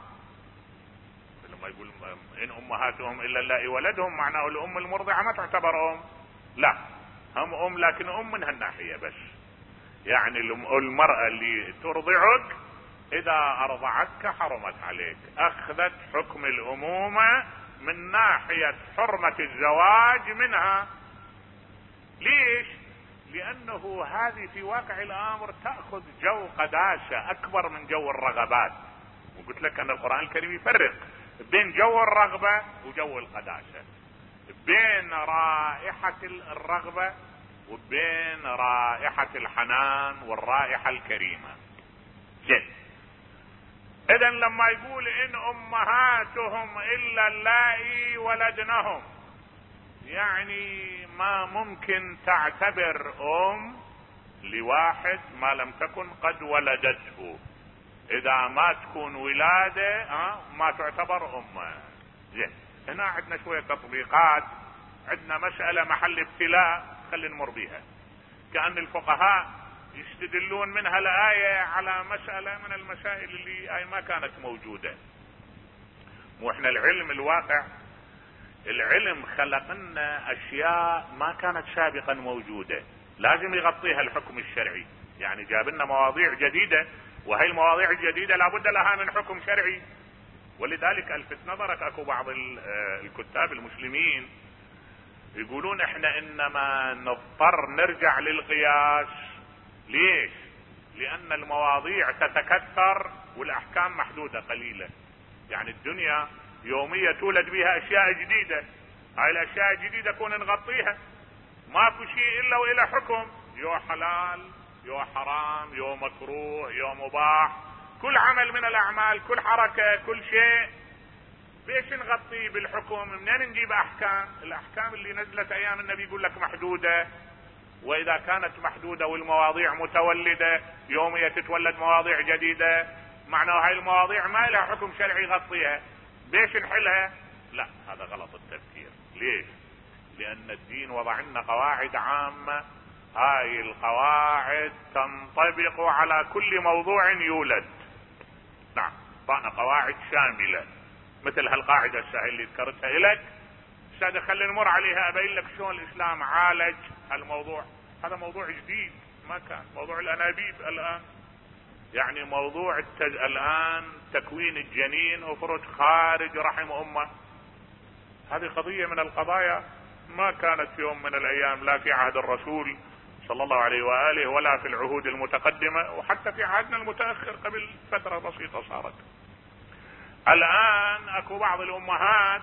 لما يقول ان امهاتهم الا اللائي ولدهم، معناه الام المرضعة ما تعتبر ام، لا هم ام لكن ام من هالناحية بس، يعني المرأة اللي ترضعك اذا ارضعتك حرمت عليك، اخذت حكم الامومة من ناحية حرمة الزواج منها. ليش؟ لانه هذه في واقع الامر تأخذ جو قداسة اكبر من جو الرغبات، وقلت لك ان القرآن الكريم يفرق بين جو الرغبة وجو القداسة، بين رائحة الرغبة وبين رائحة الحنان والرائحة الكريمة. جد. اذا لما يقول ان امهاتهم الا اللائي ولدنهم، يعني ما ممكن تعتبر ام لواحد ما لم تكن قد ولدته، اذا ما تكون ولادة ما تعتبر امه. زين، هنا عندنا شوية تطبيقات، عندنا مسألة محل ابتلاء خلينا نمر بيها، كأن الفقهاء يستدلون منها الآية على مسألة من المسائل اللي هاي ما كانت موجودة. واحنا العلم الواقع، العلم خلق لنا اشياء ما كانت سابقا موجودة، لازم يغطيها الحكم الشرعي، يعني جاب لنا مواضيع جديدة، وهي المواضيع الجديدة لابد لها من حكم شرعي. ولذلك الفت نظرك اكو بعض الكتاب المسلمين يقولون احنا انما نضطر نرجع للقياس. ليش؟ لان المواضيع تتكثر والاحكام محدودة قليلة، يعني الدنيا يومية تولد بها اشياء جديدة، هاي الاشياء الجديدة كون نغطيها، ماكو شيء الا والى حكم، يو حلال يو حرام يو مكروه يو مباح، كل عمل من الاعمال، كل حركة، كل شيء ليش نغطيه بالحكم؟ منين نجيب احكام؟ الاحكام اللي نزلت ايام النبي يقول لك محدودة، واذا كانت محدودة والمواضيع متولدة يومية تتولد مواضيع جديدة، معناه هاي المواضيع ما لها حكم شرعي يغطيها، ليش نحلها؟ لا، هذا غلط التفكير. ليش؟ لان الدين وضع لنا قواعد عامة، هاي القواعد تنطبق على كل موضوع يولد. نعم، ضعنا قواعد شاملة، مثل هالقاعدة السهلة اللي ذكرتها لك، استاذ خلينا نمر عليها ابين لك شلون الاسلام عالج هالموضوع. هذا موضوع جديد ما كان، موضوع الانابيب الان، يعني موضوع الان تكوين الجنين وفرج خارج رحم امه، هذه قضية من القضايا ما كانت في يوم من الايام، لا في عهد الرسول صلى الله عليه وآله ولا في العهود المتقدمة، وحتى في عهدنا المتأخر قبل فترة بسيطة صارت. الان اكو بعض الامهات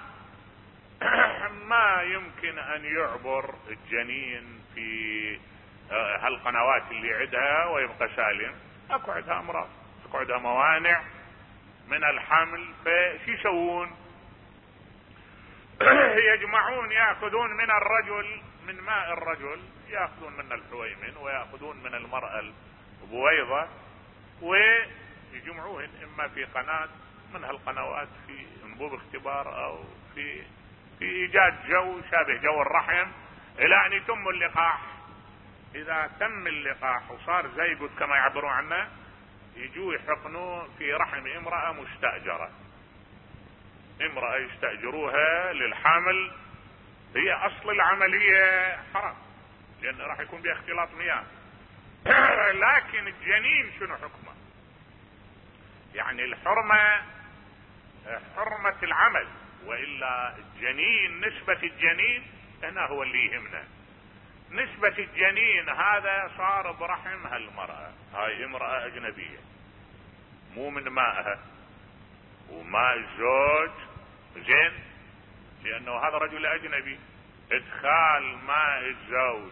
ما يمكن ان يعبر الجنين في هالقنوات اللي عندها ويبقى سالم، اكو عندها امراض، اكو عندها موانع من الحمل، فشي يسوون؟ يجمعون، ياخذون من الرجل، من ماء الرجل ياخذون من الحويمن وياخذون من المرأة البويضة ويجمعوهن اما في قناة من هالقنوات في انبوب اختبار او في ايجاد جو شابه جو الرحم الى ان يتم اللقاح. اذا تم اللقاح وصار زيجوت كما يعبرون عنه، يجوا يحقنوه في رحم امرأة مستأجرة، امرأة يستأجروها للحمل، هي اصل العملية حرام لان راح يكون بها اختلاط مياه. لكن الجنين شنو حكمه؟ يعني الحرمة حرمة العمل، وإلا الجنين، نسبة الجنين هنا هو اللي يهمنا. نسبة الجنين هذا صار برحم هالمرأة، هاي امرأة أجنبية مو من مائها وماء الزوج، زين، لأنه هذا رجل أجنبي. إدخال ماء الزوج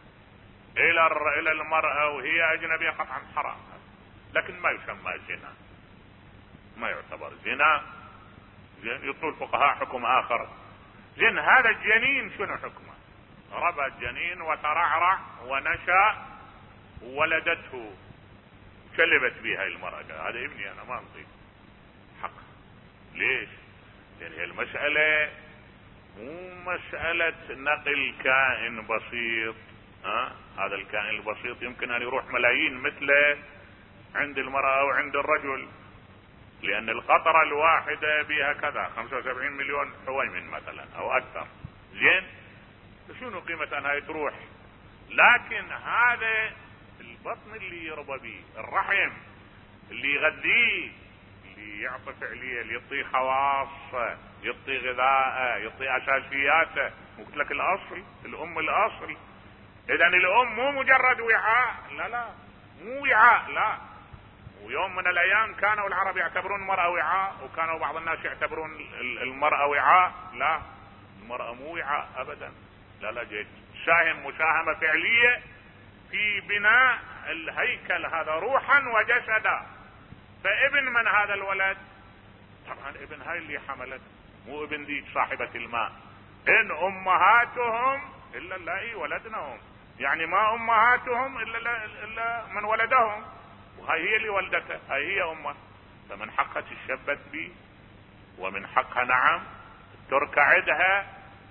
إلى المرأة وهي أجنبية قطعا حرام، لكن ما يسمى زنا، ما يعتبر زنا. زين، يطول الفقهاء حكم آخر. زين، هذا الجنين شنو حكمه؟ ربى الجنين وترعرع ونشأ وولدته، شلبت بها المرأة، هذا ابني أنا ما أنطيه حق. ليش؟ لأن هي المسألة مو مسألة نقل كائن بسيط. هذا الكائن البسيط يمكن أن يروح ملايين مثله عند المرأة أو عند الرجل، لأن القطرة الواحدة بها كذا 75 مليون حويمن مثلا أو أكثر. زين، شنو قيمة أنها تروح؟ لكن هذا البطن اللي يربى به، الرحم اللي يغذيه، اللي يعطي فعلية، اللي يعطي خواص، يعطي غذاء، يعطي أساسياته. قلت لك الأصل، الأم الأصل. إذن الأم مو مجرد وعاء، لا مو وعاء، لا. ويوم من الأيام كانوا العرب يعتبرون المرأة وعاء، وكانوا بعض الناس يعتبرون المرأة وعاء. لا، المرأة مو وعاء أبدا، لا جيد ساهم مساهمة فعلية في بناء الهيكل هذا روحا وجسدا. فابن من هذا الولد؟ طبعا ابن هاي اللي حملت، مو ابن ذيك صاحبة الماء. إن أمهاتهم إلا اللائي ولدنهم، يعني ما أمهاتهم إلا من ولدهم، وهي هي اللي ولدته، هي هي أمه. فمن حقها تشبت بي، ومن حقها نعم تركع عدها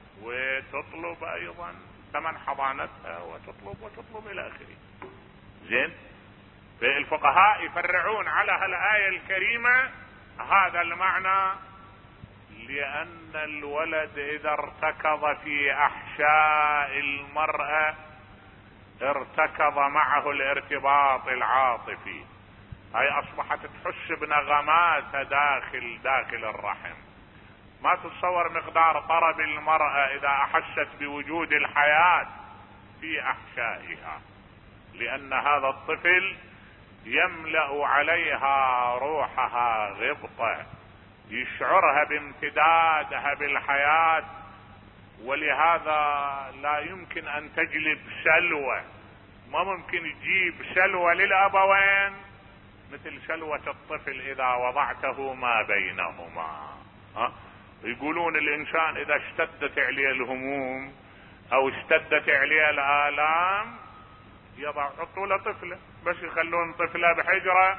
وتطلب أيضا ثمن حضانتها، وتطلب إلى آخره. زين، فالفقهاء يفرعون على هالآية الكريمة هذا المعنى، لأن الولد إذا ارتكض في أحشاء المرأة ارتكض معه الارتباط العاطفي، هاي أصبحت تحس بنغمات داخل الرحم. ما تتصور مقدار طرب المرأة إذا أحست بوجود الحياة في أحشائها، لأن هذا الطفل يملأ عليها روحها غبطة، يشعرها بامتدادها بالحياة، ولهذا لا يمكن أن تجلب سلوى، ما ممكن تجيب سلوى للأبوين مثل سلوى الطفل إذا وضعته ما بينهما. يقولون الإنسان إذا اشتدت عليه الهموم أو اشتدت عليه الآلام يحطوا له طفلة، بس يخلون طفلة بحجرة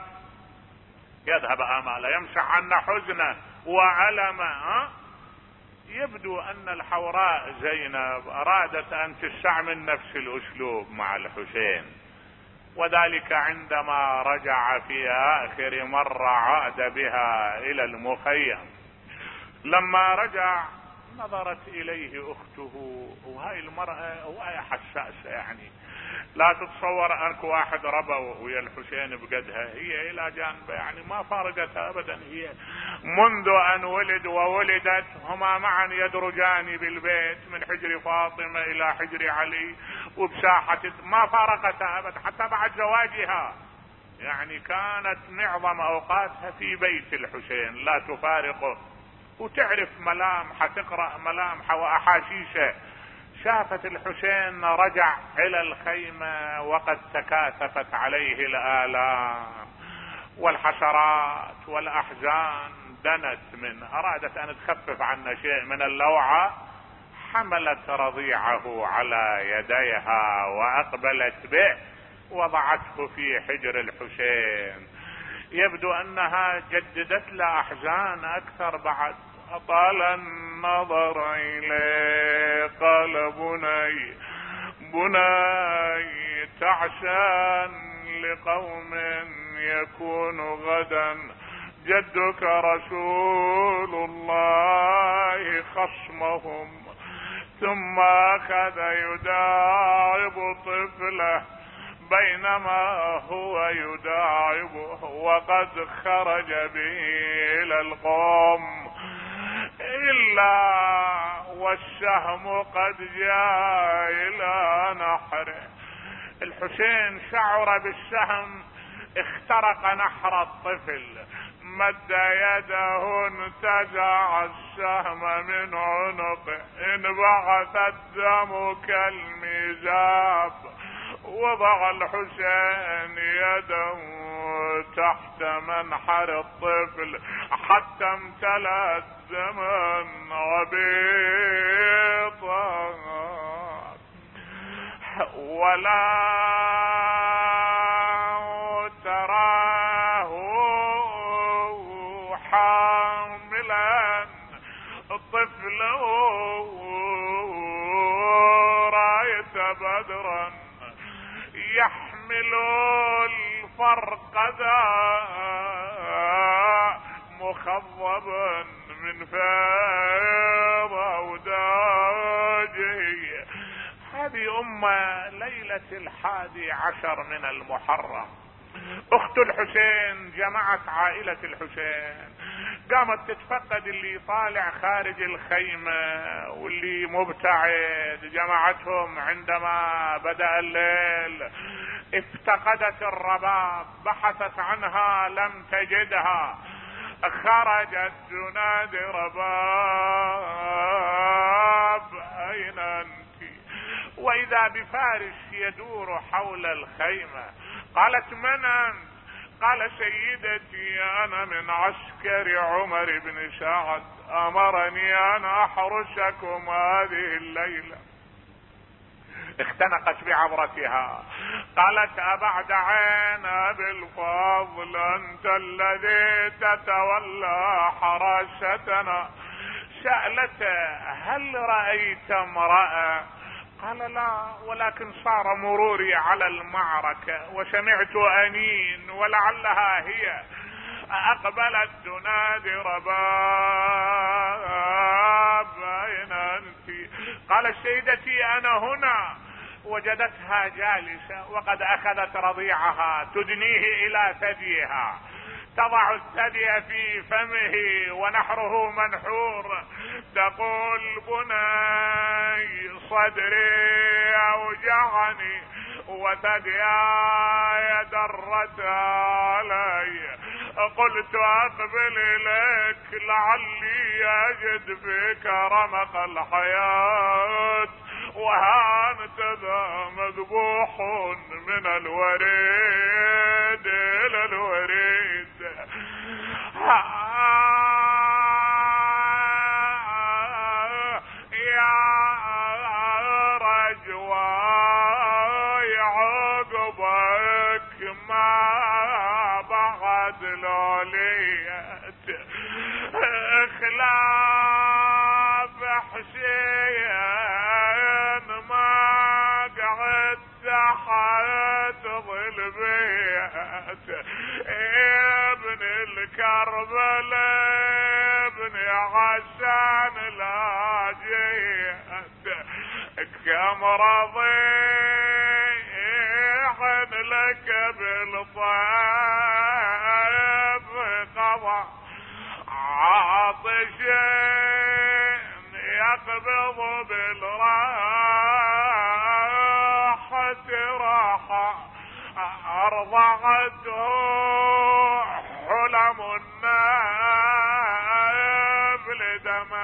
يذهب آماله، يمسح عنا حزنه وألمه. يبدو أن الحوراء زينب أرادت أن تستعمل نفس الأسلوب مع الحسين، وذلك عندما رجع في آخر مرة عاد بها إلى المخيم. لما رجع نظرت إليه أخته، وهاي المرأة وهي حساسة، يعني لا تتصور أنك واحد ربى ويا الحسين بقدها، هي إلى جانبه، يعني ما فارقتها أبدا. هي منذ أن ولد وولدت هما معا يدرجان بالبيت من حجر فاطمة إلى حجر علي، وبساحة ما فارقتها أبدا حتى بعد زواجها. يعني كانت معظم أوقاتها في بيت الحسين لا تفارقه، وتعرف ملامحه، تقرأ ملامحه وأحاسيسه. شافت الحسين رجع إلى الخيمة وقد تكاثفت عليه الآلام والحسرات والأحزان، دنت منه، أرادت أن تخفف عنه شيء من اللوعة، حملت رضيعه على يديها وأقبلت به وضعته في حجر الحسين. يبدو أنها جددت له أحزان أكثر بعد. أطال النظر إليه قال بني تعشا لقوم يكون غدا جدك رسول الله خصمهم. ثم أخذ يداعب طفله بينما هو يداعبه وقد خرج به إلى القوم، إلا والشهم قد جاء إلى نحره. الحسين شعر بالسهم، اخترق نحر الطفل، مد يده انتزع السهم من عنقه، انبعث الدم كالميزاب. وضع الحسين يده تحت منحر الطفل حتى امتلأت دما غبيطا، ولا تراه حاملا طفله راية بدرا يحمل الفرقد مخضبا من فيض أوداجه. هذه ليلة 11 من المحرم. اخت الحسين جمعت عائلة الحسين، قامت تتفقد اللي طالع خارج الخيمة واللي مبتعد، جمعتهم عندما بدأ الليل. افتقدت الرباب، بحثت عنها لم تجدها، خرجت تنادي رباب أين أنت؟ وإذا بفارس يدور حول الخيمة. قالت من أنت؟ قال سيدتي أنا من عسكر عمر بن سعد، أمرني أن أحرسكم هذه الليلة. اختنقت بعبرتها، قالت أبعد عين أبي الفضل أنت الذي تتولى حراستنا. سألته هل رأيت امرأة؟ قال لا، ولكن صار مروري على المعركة وسمعت أنين ولعلها هي. أقبلت تنادي رباب أين أنت؟ قال سيدتي أنا هنا. وجدتها جالسة وقد أخذت رضيعها تدنيه إلى ثديها، تضع الثدي في فمه ونحره منحور، تقول بني صدري أوجعني وثدياي درت علي، قلت أقبل إليك لعلي أجد فيك رمق الحياة، وهانت ذا مذبوح من الوريد إلى الوريد. يا رجواي عقبك ما بعد لوليت خلاف حسين ما قعد تحت ظل بيت ابن الكربلاء ابن حسن لا جيت كم رضيع لك بالطيب قضى عاطشين يقبض بالراحة راحة أرضعته حلم النابل دما،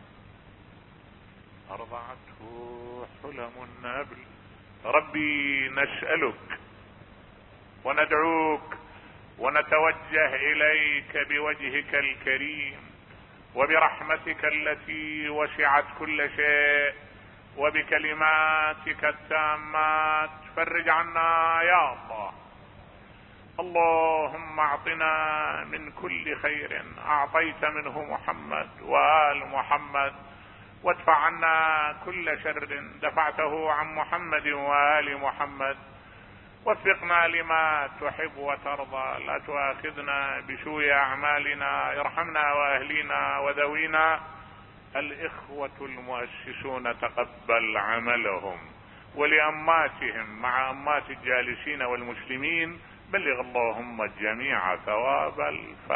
أرضعته حلم النابل. ربي نسألك وندعوك ونتوجه إليك بوجهك الكريم وبرحمتك التي وسعت كل شيء وبكلماتك التامات، فرج عنا يا الله. اللهم اعطنا من كل خير اعطيت منه محمد وآل محمد، وادفع عنا كل شر دفعته عن محمد وآل محمد، وفقنا لما تحب وترضى، لا تؤاخذنا بسوء اعمالنا، ارحمنا واهلينا وذوينا. الإخوة المؤسسون تقبل عملهم ولأماتهم مع أمات الجالسين والمسلمين. بلغ اللهم الجميع ثواب